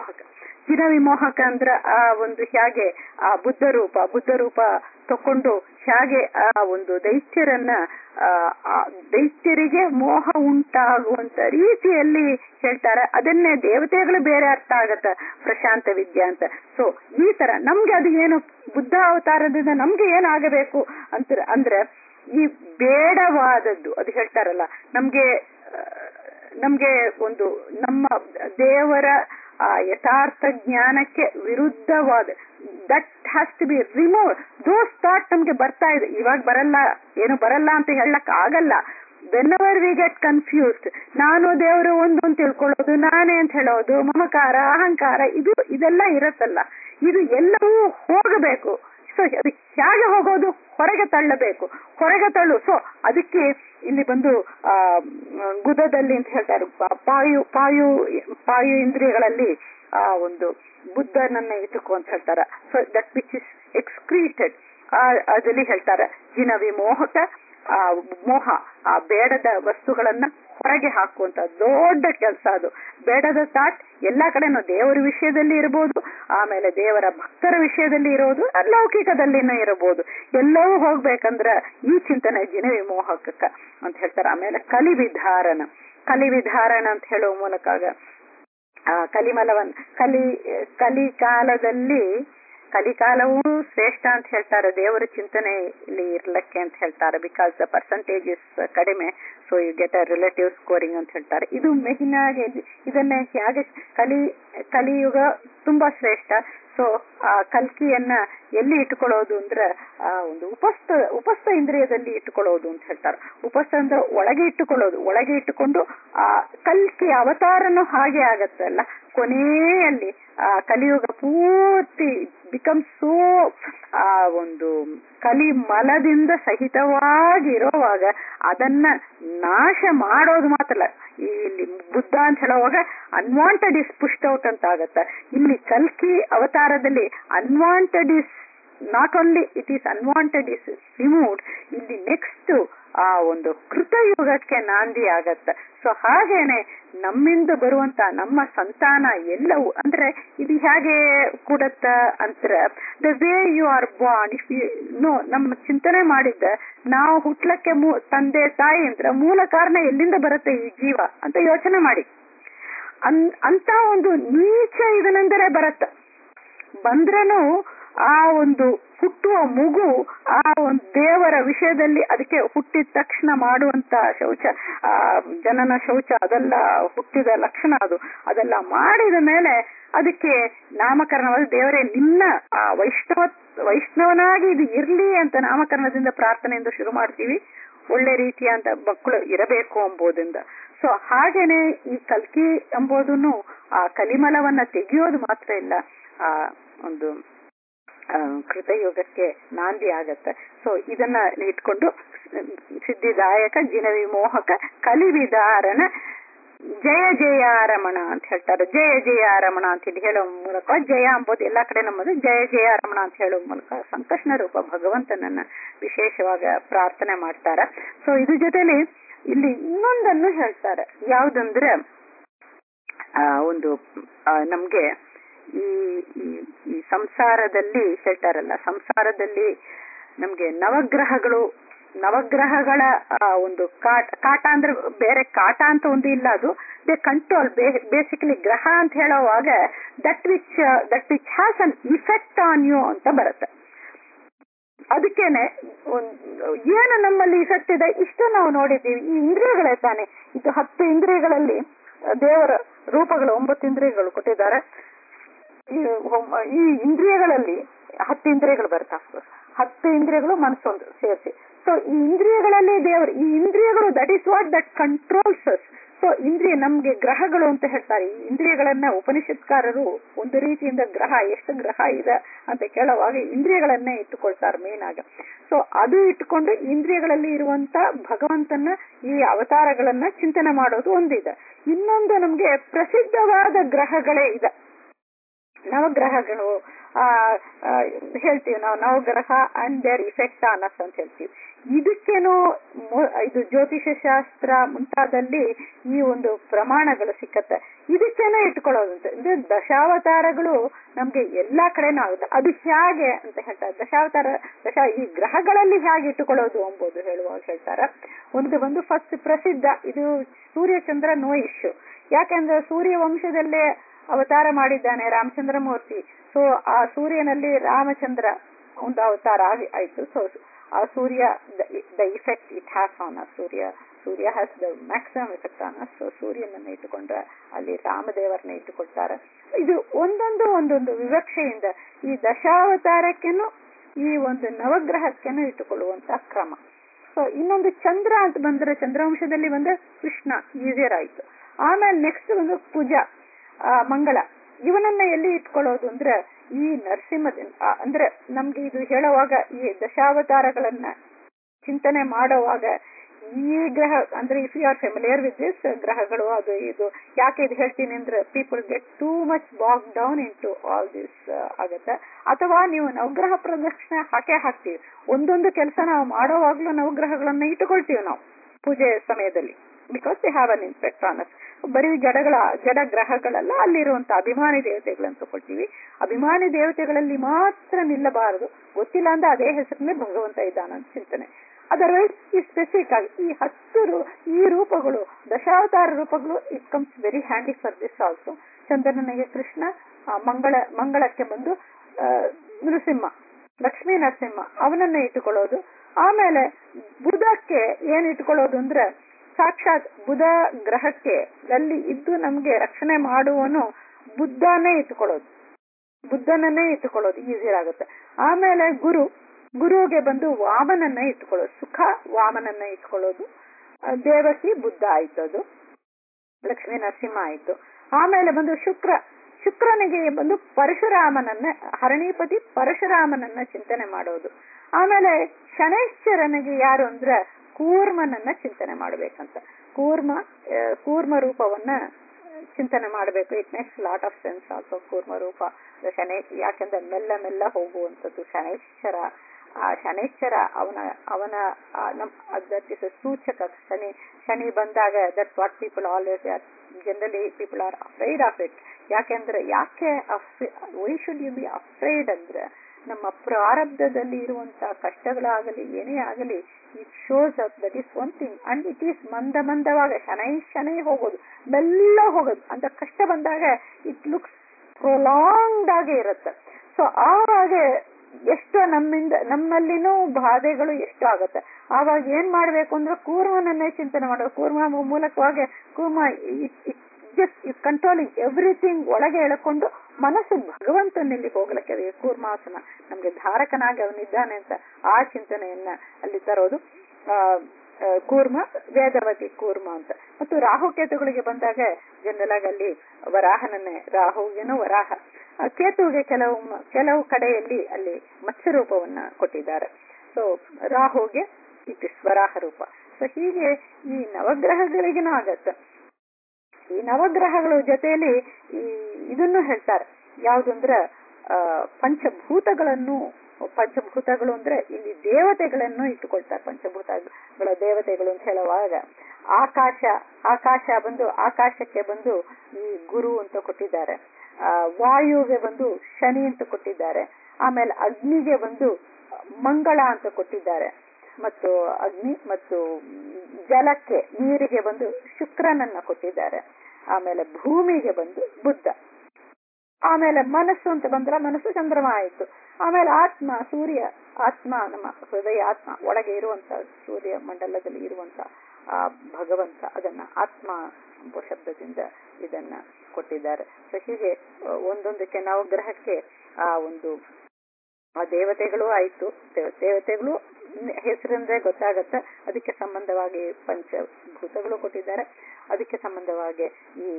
ವಿಮೋಹಕ ಅಂದ್ರ ಆ ಒಂದು ಹೇಗೆ ಆ ಬುದ್ಧ ರೂಪ ತಕೊಂಡು ಹೇಗೆ ಆ ಒಂದು ದೈತ್ಯರಿಗೆ ಮೋಹ ಉಂಟಾಗುವಂತ ರೀತಿಯಲ್ಲಿ ಹೇಳ್ತಾರೆ. ಅದನ್ನೇ ದೇವತೆಗಳು ಬೇರೆ ಅರ್ಥ ಆಗತ್ತ, ಪ್ರಶಾಂತ ವಿದ್ಯಾ ಅಂತ. ಸೊ ಈ ತರ ನಮ್ಗೆ ಅದು ಏನು ಬುದ್ಧ ಅವತಾರದಿಂದ ನಮ್ಗೆ ಏನಾಗಬೇಕು ಅಂದ್ರೆ ಈ ಬೇಡವಾದದ್ದು ಅದು ಹೇಳ್ತಾರಲ್ಲ, ನಮ್ಗೆ ಒಂದು ನಮ್ಮ ದೇವರ ಆ ಯಥಾರ್ಥ ಜ್ಞಾನಕ್ಕೆ ವಿರುದ್ಧವಾದ that has to be remove. Those thought ನಮ್ಗೆ ಬರ್ತಾ ಇದೆ, ಇವಾಗ ಏನು ಬರಲ್ಲ ಅಂತ ಹೇಳಕ್ ಆಗಲ್ಲ. ವೆನ್ಎವರ್ ವಿ ಗೆಟ್ ಕನ್ಫ್ಯೂಸ್ಡ್, ನಾನು ದೇವರು ಒಂದು ಅಂತ ತಿಳ್ಕೊಳ್ಳೋದು, ನಾನೇ ಅಂತ ಹೇಳೋದು, ಮಮಕಾರ ಅಹಂಕಾರ ಇದೆಲ್ಲ ಇರತ್ತಲ್ಲ, ಇದು ಎಲ್ಲವೂ ಹೋಗಬೇಕು. ಸೊ ಅದು ಹೇಗೆ ಹೋಗೋದು? ಹೊರಗೆ ತಳ್ಳು. ಸೊ ಅದಕ್ಕೆ ಇಲ್ಲಿ ಬಂದು ಗುದದಲ್ಲಿ ಅಂತ ಹೇಳ್ತಾರೆ, ಪಾಯು ಇಂದ್ರಿಯಗಳಲ್ಲಿ ಆ ಒಂದು ಬುದ್ಧನನ್ನ ಇಟ್ಟುಕೋ ಅಂತ ಹೇಳ್ತಾರ. So that which is excreted ಅದಲ್ಲಿ ಹೇಳ್ತಾರ ಜಿನ ವಿಮೋಹಕ. ಆ ಮೋಹ, ಆ ಬೇಡದ ವಸ್ತುಗಳನ್ನ ಹೊರಗೆ ಹಾಕುವಂತ ದೊಡ್ಡ ಕೆಲಸ ಅದು. ಬೇಡದ ಥಾಟ್ ಎಲ್ಲಾ ಕಡೆನೂ ದೇವರ ವಿಷಯದಲ್ಲಿ ಇರಬಹುದು, ಆಮೇಲೆ ದೇವರ ಭಕ್ತರ ವಿಷಯದಲ್ಲಿ ಇರೋದು, ಲೌಕಿಕದಲ್ಲಿನೂ ಇರಬಹುದು. ಎಲ್ಲವೂ ಹೋಗ್ಬೇಕಂದ್ರ ಈ ಚಿಂತನೆ ಜಿನವಿಮೋಹಕ ಅಂತ ಹೇಳ್ತಾರೆ. ಆಮೇಲೆ ಕಲಿವಿಧಾರಣ ಅಂತ ಹೇಳುವ ಮೂಲಕ ಕಲಿಮಲವನ್ ಕಲಿಕಾಲವೂ ಶ್ರೇಷ್ಠ ಅಂತ ಹೇಳ್ತಾರೆ ದೇವರ ಚಿಂತನೆ ಇಲ್ಲಿ ಇರ್ಲಕ್ಕೆ ಅಂತ ಹೇಳ್ತಾರೆ. ಬಿಕಾಸ್ ದ ಪರ್ಸೆಂಟೇಜ್ ಇಸ್ ಕಡಿಮೆ, so you get a relative scoring ಅಂತ ಹೇಳ್ತಾರೆ. ಇದು ಮೇನ್ ಆಗಿ ಇದನ್ನ ಹೇಗೆ ಕಲಿಯುಗ ತುಂಬಾ ಶ್ರೇಷ್ಠ. ಸೊ ಆ ಕಲ್ಕಿಯನ್ನ ಎಲ್ಲಿ ಇಟ್ಕೊಳ್ಳೋದು ಅಂದ್ರೆ ಒಂದು ಉಪಸ್ಥ ಇಂದ್ರಿಯದಲ್ಲಿ ಇಟ್ಟುಕೊಳ್ಳೋದು ಅಂತ ಹೇಳ್ತಾರೆ. ಉಪಸ್ಥ ಅಂದ್ರೆ ಒಳಗೆ ಇಟ್ಟುಕೊಂಡು ಆ ಕಲ್ಕಿ ಅವತಾರನು ಹಾಗೆ ಆಗತ್ತಲ್ಲ, ಕೊನೆಯಲ್ಲಿ ಆ ಕಲಿಯುಗ ಪೂರ್ತಿ ಬಿಕಮ್ ಸೋ ಆ ಒಂದು ಕಲಿಮಲದಿಂದ ಸಹಿತವಾಗಿ ಇರೋವಾಗ ಅದನ್ನ ನಾಶ ಮಾಡೋದು ಮಾತ್ರ ಅಲ್ಲ. ಇಲ್ಲಿ ಬುದ್ಧ ಅಂತ ಹೇಳುವಾಗ ಅನ್ವಾಂಟೆಡ್ ಇಸ್ ಪುಷ್ಡ್ ಔಟ್ ಅಂತ ಆಗತ್ತ. ಇಲ್ಲಿ ಕಲ್ಕಿ ಅವತಾರದಲ್ಲಿ unwanted is not only it is unwanted is removed. ಇಲ್ಲಿ ನೆಕ್ಸ್ಟ್ ಆ ಒಂದು ಕೃತಯುಗಕ್ಕೆ ನಾಂದಿ ಆಗತ್ತ. ಸೊ ಹಾಗೇನೆ ನಮ್ಮಿಂದ ಬರುವಂತ ನಮ್ಮ ಸಂತಾನ ಎಲ್ಲವೂ ಅಂದ್ರೆ ಇದು ಹೇಗೆ ಕೂಡತ್ತ ಅಂತರ the way you are born. If you know ನಮ್ಮ ಚಿಂತನೆ ಮಾಡಿದ್ದ ನಾವು ಹುಟ್ಲಕ್ಕೆ ತಂದೆ ತಾಯಿ ಅಂತ ಮೂಲ ಕಾರಣ ಎಲ್ಲಿಂದ ಬರುತ್ತೆ ಈ ಜೀವ ಅಂತ ಯೋಚನೆ ಮಾಡಿ. ಅಂತ ಒಂದು ನೀಚ ಇದನೆಂದರೆ ಬಂದ್ರೂ ಆ ಒಂದು ಹುಟ್ಟುವ ಮಗು ಆ ಒಂದು ದೇವರ ವಿಷಯದಲ್ಲಿ ಅದಕ್ಕೆ ಹುಟ್ಟಿದ ತಕ್ಷಣ ಮಾಡುವಂತ ಶೌಚ, ಜನನ ಶೌಚ ಅದೆಲ್ಲ ಹುಟ್ಟಿದ ಲಕ್ಷಣ. ಅದೆಲ್ಲ ಮಾಡಿದ ಮೇಲೆ ಅದಕ್ಕೆ ನಾಮಕರಣವಾದ ದೇವರೇ ನಿನ್ನ ಆ ವೈಷ್ಣವನಾಗಿ ಇದು ಇರ್ಲಿ ಅಂತ ನಾಮಕರಣದಿಂದ ಪ್ರಾರ್ಥನೆಯಿಂದ ಶುರು ಮಾಡ್ತೀವಿ. ಒಳ್ಳೆ ರೀತಿಯ ಅಂತ ಮಕ್ಕಳು ಇರಬೇಕು ಎಂಬುದರಿಂದ. ಸೊ ಹಾಗೇನೆ ಈ ಕಲ್ಕಿ ಎಂಬುದನ್ನು ಆ ಕಲಿಮಲವನ್ನ ತೆಗೆಯೋದು ಮಾತ್ರ ಇಲ್ಲ, ಆ ಒಂದು ಕೃತಯುಗಕ್ಕೆ ನಾಂದಿ ಆಗತ್ತೆ. ಸೊ ಇದನ್ನ ಇಟ್ಕೊಂಡು ಸಿದ್ಧಿದಾಯಕ ಜಿನವಿಮೋಹಕ ಕಲಿವಿಧಾರಣ ಜಯ ಜಯಾರಮಣ ಅಂತ ಹೇಳ್ತಾರೆ. ಜಯ ಜಯಾರಮಣ ಅಂತ ಹೇಳಿ ಹೇಳೋ ಮೂಲಕ ಜಯ ಎಂಬುದು ಎಲ್ಲಾ ಕಡೆ ನಮ್ಮದು, ಜಯ ಜಯಾರಮಣ ಅಂತ ಹೇಳೋ ಮೂಲಕ ಸಂಕಷ್ಣ ರೂಪ ಭಗವಂತನನ್ನ ವಿಶೇಷವಾಗಿ ಪ್ರಾರ್ಥನೆ ಮಾಡ್ತಾರ. ಸೊ ಇದ್ರ ಜೊತೆಲಿ ಇಲ್ಲಿ ಇನ್ನೊಂದನ್ನು ಹೇಳ್ತಾರೆ. ಯಾವ್ದಂದ್ರೆ ಒಂದು ನಮ್ಗೆ ಈ ಸಂಸಾರದಲ್ಲಿ ಹೇಳ್ತಾರಲ್ಲ, ಸಂಸಾರದಲ್ಲಿ ನಮ್ಗೆ ನವಗ್ರಹಗಳ ಒಂದು ಕಾಟ ಅಂದ್ರೆ ಬೇರೆ ಕಾಟ ಅಂತ ಒಂದು ಇಲ್ಲ, ಅದು ದೇ ಕಂಟ್ರೋಲ್. ಬೇಸಿಕಲಿ ಗ್ರಹ ಅಂತ ಹೇಳೋವಾಗ that which has an effect on you ಅಂತ ಬರುತ್ತೆ. ಅದಕ್ಕೇನೆ ಏನು ನಮ್ಮಲ್ಲಿ ಇಫೆಕ್ಟ್ ಇದೆ ಇಷ್ಟು ನಾವು ನೋಡಿದ್ದೀವಿ. ಈ ಇಂದ್ರಿಯಗಳೇ ತಾನೆ, ಇದು 10 ಇಂದ್ರಿಯಗಳಲ್ಲಿ ದೇವರ ರೂಪಗಳು 9 ಇಂದ್ರಿಯಗಳು ಕೊಟ್ಟಿದ್ದಾರೆ. ಈ ಇಂದ್ರಿಯಗಳಲ್ಲಿ 10 ಇಂದ್ರಿಯಗಳು ಬರ್ತಾವೆ, 10 ಇಂದ್ರಿಯಗಳು ಮನಸ್ಸೊಂದು ಸೇರಿಸಿ. ಸೊ ಈ ಇಂದ್ರಿಯಗಳಲ್ಲಿ ದೇವರು, ಈ ಇಂದ್ರಿಯಗಳು that is what that controls us. So ಇಂದ್ರಿಯ ನಮ್ಗೆ ಗ್ರಹಗಳು ಅಂತ ಹೇಳ್ತಾರೆ. ಈ ಇಂದ್ರಿಯಗಳನ್ನ ಉಪನಿಷತ್ಕಾರರು ಒಂದು ರೀತಿಯಿಂದ ಎಷ್ಟು ಗ್ರಹ ಇದೆ ಅಂತ ಕೇಳುವಾಗ ಇಂದ್ರಿಯಗಳನ್ನೇ ಇಟ್ಟುಕೊಳ್ತಾರೆ ಮೇನ್ ಆಗ. ಸೊ ಅದು ಇಟ್ಟುಕೊಂಡು ಇಂದ್ರಿಯಗಳಲ್ಲಿ ಇರುವಂತ ಭಗವಂತನ ಈ ಅವತಾರಗಳನ್ನ ಚಿಂತನೆ ಮಾಡೋದು ಒಂದಿದೆ. ಇನ್ನೊಂದು ನಮ್ಗೆ ಪ್ರಸಿದ್ಧವಾದ ಗ್ರಹಗಳೇ ಇದೆ, ನವಗ್ರಹಗಳು ಹೇಳ್ತೀವಿ ನಾವು, ನವಗ್ರಹ and their effect on us ಅಂತ ಹೇಳ್ತೀವಿ. ಇದಕ್ಕೇನು ಇದು ಜ್ಯೋತಿಷ ಶಾಸ್ತ್ರ ಮುಂತಾದಲ್ಲಿ ಈ ಒಂದು ಪ್ರಮಾಣಗಳು ಸಿಕ್ಕತ್ತೆ. ಇದಕ್ಕೇನೋ ಇಟ್ಕೊಳ್ಳೋದಂತೆ ಅಂದ್ರೆ ದಶಾವತಾರಗಳು ನಮ್ಗೆ ಎಲ್ಲಾ ಕಡೆನೂ ಆಗುತ್ತೆ. ಅದು ಹೇಗೆ ಅಂತ ಹೇಳ್ತಾರೆ. ಈ ಗ್ರಹಗಳಲ್ಲಿ ಹೇಗೆ ಇಟ್ಟುಕೊಳ್ಳೋದು ಎಂಬುದು ಹೇಳುವಾಗ ಹೇಳ್ತಾರ. ಒಂದು ಫಸ್ಟ್ ಪ್ರಸಿದ್ಧ ಇದು ಸೂರ್ಯಚಂದ್ರ ನೋ ಇಶ್ಯೂ. ಯಾಕೆಂದ್ರೆ ಸೂರ್ಯ ವಂಶದಲ್ಲೇ ಅವತಾರ ಮಾಡಿದ್ದಾನೆ ರಾಮಚಂದ್ರ ಮೂರ್ತಿ. ಸೊ ಆ ಸೂರ್ಯನಲ್ಲಿ ರಾಮಚಂದ್ರ ಒಂದು ಅವತಾರ ಆಯ್ತು. ಸೊ ಆ Surya the effect it has on us, Surya has the maximum effect on us. So ಸೂರ್ಯನನ್ನ ಇಟ್ಟುಕೊಂಡ್ರೆ ಅಲ್ಲಿ ರಾಮದೇವರನ್ನ ಇಟ್ಟುಕೊಳ್ತಾರೆ. ಇದು ಒಂದೊಂದು ವಿವಕ್ಷೆಯಿಂದ ಈ ದಶಾವತಾರಕ್ಕೇನು ಈ ಒಂದು ನವಗ್ರಹಕ್ಕೇನು ಇಟ್ಟುಕೊಳ್ಳುವಂತ ಕ್ರಮ. ಸೊ ಇನ್ನೊಂದು ಚಂದ್ರ ಅಂತ ಬಂದ್ರೆ ಚಂದ್ರವಂಶದಲ್ಲಿ ಬಂದ್ರೆ ಕೃಷ್ಣ ಈಸಿಯರ್ ಆಯ್ತು. ಆಮೇಲೆ ನೆಕ್ಸ್ಟ್ ಒಂದು ಕುಜ, ಮಂಗಳ, ಇವನನ್ನ ಎಲ್ಲಿ ಇಟ್ಕೊಳ್ಳೋದು ಅಂದ್ರೆ ಈ ನರಸಿಂಹ. ಅಂದ್ರೆ ನಮ್ಗೆ ಇದು ಹೇಳುವಾಗ ಈ ದಶಾವತಾರಗಳನ್ನ ಚಿಂತನೆ ಮಾಡುವಾಗ ಈ ಗ್ರಹ ಅಂದ್ರೆ if you are familiar with this ಗ್ರಹಗಳು ಅದು ಇದು ಯಾಕೆ ಇದು ಹೇಳ್ತೀನಿ ಅಂದ್ರೆ people get too much bog down into all this ಆಗತ್ತೆ. ಅಥವಾ ನೀವು ನವಗ್ರಹ ಪ್ರದಕ್ಷಿಣೆ ಹಾಕ್ತೀವಿ, ಒಂದೊಂದು ಕೆಲಸ ನಾವು ಮಾಡೋವಾಗ್ಲೂ ನವಗ್ರಹಗಳನ್ನ ಇಟ್ಟುಕೊಳ್ತೀವಿ ನಾವು ಪೂಜೆ ಸಮಯದಲ್ಲಿ, because they have an impact on us. ಬರೀ ಜಡ ಗ್ರಹಗಳೆಲ್ಲ ಅಲ್ಲಿರುವಂತ ಅಭಿಮಾನಿ ದೇವತೆಗಳಂತ ತಗೊಳ್ತೀವಿ. ಅಭಿಮಾನಿ ದೇವತೆಗಳಲ್ಲಿ ಮಾತ್ರ ನಿಲ್ಲಬಾರದು, ಗೊತ್ತಿಲ್ಲ ಅಂದ್ರೆ ಅದೇ ಹೆಸರಿನಲ್ಲಿ ಭಗವಂತ ಇದ್ದಾನಂತ ಚಿಂತನೆ. ಅದರ್ವೈಸ್ ಈ ಸ್ಪೆಸಿಫಿಕ್ ಆಗಿ ಈ ರೂಪಗಳು ದಶಾವತಾರ ರೂಪಗಳು it comes very handy for this also. ಚಂದ್ರನಿಗೆ ಕೃಷ್ಣ, ಮಂಗಳಕ್ಕೆ ಬಂದು ನೃಸಿಂಹ, ಲಕ್ಷ್ಮೀ ನರಸಿಂಹ ಅವನನ್ನ ಇಟ್ಟುಕೊಳ್ಳೋದು. ಆಮೇಲೆ ಬುಧಕ್ಕೆ ಏನ್ ಇಟ್ಕೊಳ್ಳೋದು ಅಂದ್ರೆ ಸಾಕ್ಷಾತ್ ಬುಧ ಗ್ರಹಕ್ಕೆ ಅಲ್ಲಿ ಇದ್ದು ನಮ್ಗೆ ರಕ್ಷಣೆ ಮಾಡುವನು ಬುದ್ಧನೇ ಇಟ್ಟುಕೊಳ್ಳೋದು ಈಸಿ ಆಗುತ್ತೆ. ಆಮೇಲೆ ಗುರುಗೆ ಬಂದು ವಾಮನನ್ನ ಇಟ್ಕೊಳ್ಳೋದು, ಸುಖ ವಾಮನನ್ನ ಇಟ್ಕೊಳ್ಳೋದು. ದೇವಕಿ ಬುದ್ಧ ಆಯ್ತು, ಅದು ಲಕ್ಷ್ಮೀ ನರಸಿಂಹ ಆಯ್ತು. ಆಮೇಲೆ ಬಂದು ಶುಕ್ರನಿಗೆ ಬಂದು ಪರಶುರಾಮನನ್ನ, ಹರಣಿಪತಿ ಪರಶುರಾಮನನ್ನ ಚಿಂತನೆ ಮಾಡೋದು. ಆಮೇಲೆ ಶನೈಶ್ಚರನಿಗೆ ಯಾರು ಅಂದ್ರೆ ಕೂರ್ಮನನ್ನ ಚಿಂತನೆ ಮಾಡ್ಬೇಕಂತ. ಕೂರ್ಮ ರೂಪವನ್ನ ಚಿಂತನೆ ಮಾಡಬೇಕು. It makes lot of sense also Kurma ರೂಪ ಯಾಕೆಂದ್ರೆ ಮೆಲ್ಲ ಹೋಗುವಂಥದ್ದು ಶನೈಶ್ಚರ. ಆ ಶನೈಶ್ಚರ ಅವನ ದಟ್ ಇಸ್ ಸೂಚಕ. ಶನಿ ಬಂದಾಗ that's what people always generally people are afraid of it. ಯಾಕೆ why should you be afraid ಅಂದ್ರೆ ನಮ್ಮ ಪ್ರಾರಬ್ಧದಲ್ಲಿ ಇರುವಂತಹ ಕಷ್ಟಗಳಾಗಲಿ ಏನೇ ಆಗಲಿ it shows up that is one thing and it is ಮಂದವಾಗ ಶನೈ ಹೋಗೋದು, ಮೆಲ್ಲ ಹೋಗೋದು ಅಂತ ಕಷ್ಟ ಬಂದಾಗ ಇಟ್ ಲುಕ್ಸ್ ಪ್ರೊಲಾಂಗ್ಡ್ ಆಗೇ ಇರುತ್ತೆ. ಸೊ ಹಾಗೆ ಎಷ್ಟೋ ನಮ್ಮಲ್ಲಿನೂ ಬಾಧೆಗಳು ಎಷ್ಟು ಆಗತ್ತೆ. ಆವಾಗ ಏನ್ ಮಾಡ್ಬೇಕು ಅಂದ್ರೆ ಕೂರ್ಮನನ್ನೇ ಚಿಂತನೆ ಮಾಡೋದು. ಕೂರ್ಮ ಮೂಲಕವಾಗಿ ಕಂಟ್ರೋಲಿಂಗ್ ಎವ್ರಿಥಿಂಗ್ ಒಳಗೆ ಎಳ್ಕೊಂಡು ಮನಸ್ಸು ಭಗವಂತನಲ್ಲಿ ಹೋಗ್ಲಿಕ್ಕೆ ಕೂರ್ಮಾಸನ ನಮ್ಗೆ ಧಾರಕನಾಗಿ ಅವನಿದ್ದಾನೆ ಅಂತ ಆ ಚಿಂತನೆಯನ್ನ ಅಲ್ಲಿ ತರೋದು. ಕೂರ್ಮ, ವೇದವತಿ ಕೂರ್ಮ ಅಂತ. ಮತ್ತು ರಾಹುಕೇತುಗಳಿಗೆ ಬಂದಾಗ ಜನರಲ್ ಆಗಿ ಅಲ್ಲಿ ರಾಹುವಿನ ವರಾಹ, ಕೇತುವಿಗೆ ಕೆಲವು ಕಡೆಯಲ್ಲಿ ಅಲ್ಲಿ ಮತ್ಸ್ಯ ರೂಪವನ್ನ ಕೊಟ್ಟಿದ್ದಾರೆ. ಸೊ ರಾಹುಗೆ ಇಟ್ ಇಸ್ ವರಾಹ ರೂಪ. ಸೊ ಹೀಗೆ ಈ ನವಗ್ರಹಗಳಿಗಿನೂ ಆಗತ್ತೆ. ಈ ನವಗ್ರಹಗಳ ಜೊತೆಯಲ್ಲಿ ಇದನ್ನು ಹೇಳ್ತಾರೆ, ಯಾವುದು ಅಂದ್ರೆ ಪಂಚಭೂತಗಳು ಅಂದ್ರೆ ಇಲ್ಲಿ ದೇವತೆಗಳನ್ನು ಇಟ್ಟುಕೊಳ್ತಾರೆ. ಪಂಚಭೂತಗಳ ದೇವತೆಗಳು ಅಂತ ಹೇಳುವಾಗ ಆಕಾಶಕ್ಕೆ ಬಂದು ಈ ಗುರು ಅಂತ ಕೊಟ್ಟಿದ್ದಾರೆ. ವಾಯುವಿಗೆ ಬಂದು ಶನಿ ಅಂತ ಕೊಟ್ಟಿದ್ದಾರೆ. ಆಮೇಲೆ ಅಗ್ನಿಗೆ ಬಂದು ಮಂಗಳ ಅಂತ ಕೊಟ್ಟಿದ್ದಾರೆ. ಮತ್ತು ಅಗ್ನಿ ಮತ್ತು ಜಲಕ್ಕೆ ನೀರಿಗೆ ಬಂದು ಶುಕ್ರನನ್ನ ಕೊಟ್ಟಿದ್ದಾರೆ. ಆಮೇಲೆ ಭೂಮಿಗೆ ಬಂದು ಬುದ್ಧ. ಆಮೇಲೆ ಮನಸ್ಸು ಅಂತ ಬಂದ್ರೆ ಮನಸ್ಸು ಚಂದ್ರಮ ಆಯಿತು. ಆಮೇಲೆ ಸೂರ್ಯ ಆತ್ಮ, ನಮ್ಮ ಹೃದಯ ಆತ್ಮ ಒಳಗೆ ಇರುವಂತ ಸೂರ್ಯ ಮಂಡಲದಲ್ಲಿ ಇರುವಂತ ಆ ಭಗವಂತ, ಅದನ್ನ ಆತ್ಮ ಶಬ್ದದಿಂದ ಇದನ್ನ ಕೊಟ್ಟಿದ್ದಾರೆ. ಸೊ ಹೀಗೆ ಒಂದೊಂದಕ್ಕೆ ನವಗ್ರಹಕ್ಕೆ ಆ ದೇವತೆಗಳು ಆಯ್ತು. ದೇವತೆಗಳು ಹೆಸರಿಂದ್ರೆ ಗೊತ್ತಾಗತ್ತೆ. ಅದಕ್ಕೆ ಸಂಬಂಧವಾಗಿ ಪಂಚಭೂತಗಳು ಕೊಟ್ಟಿದ್ದಾರೆ. ಅದಕ್ಕೆ ಸಂಬಂಧವಾಗಿ ಈ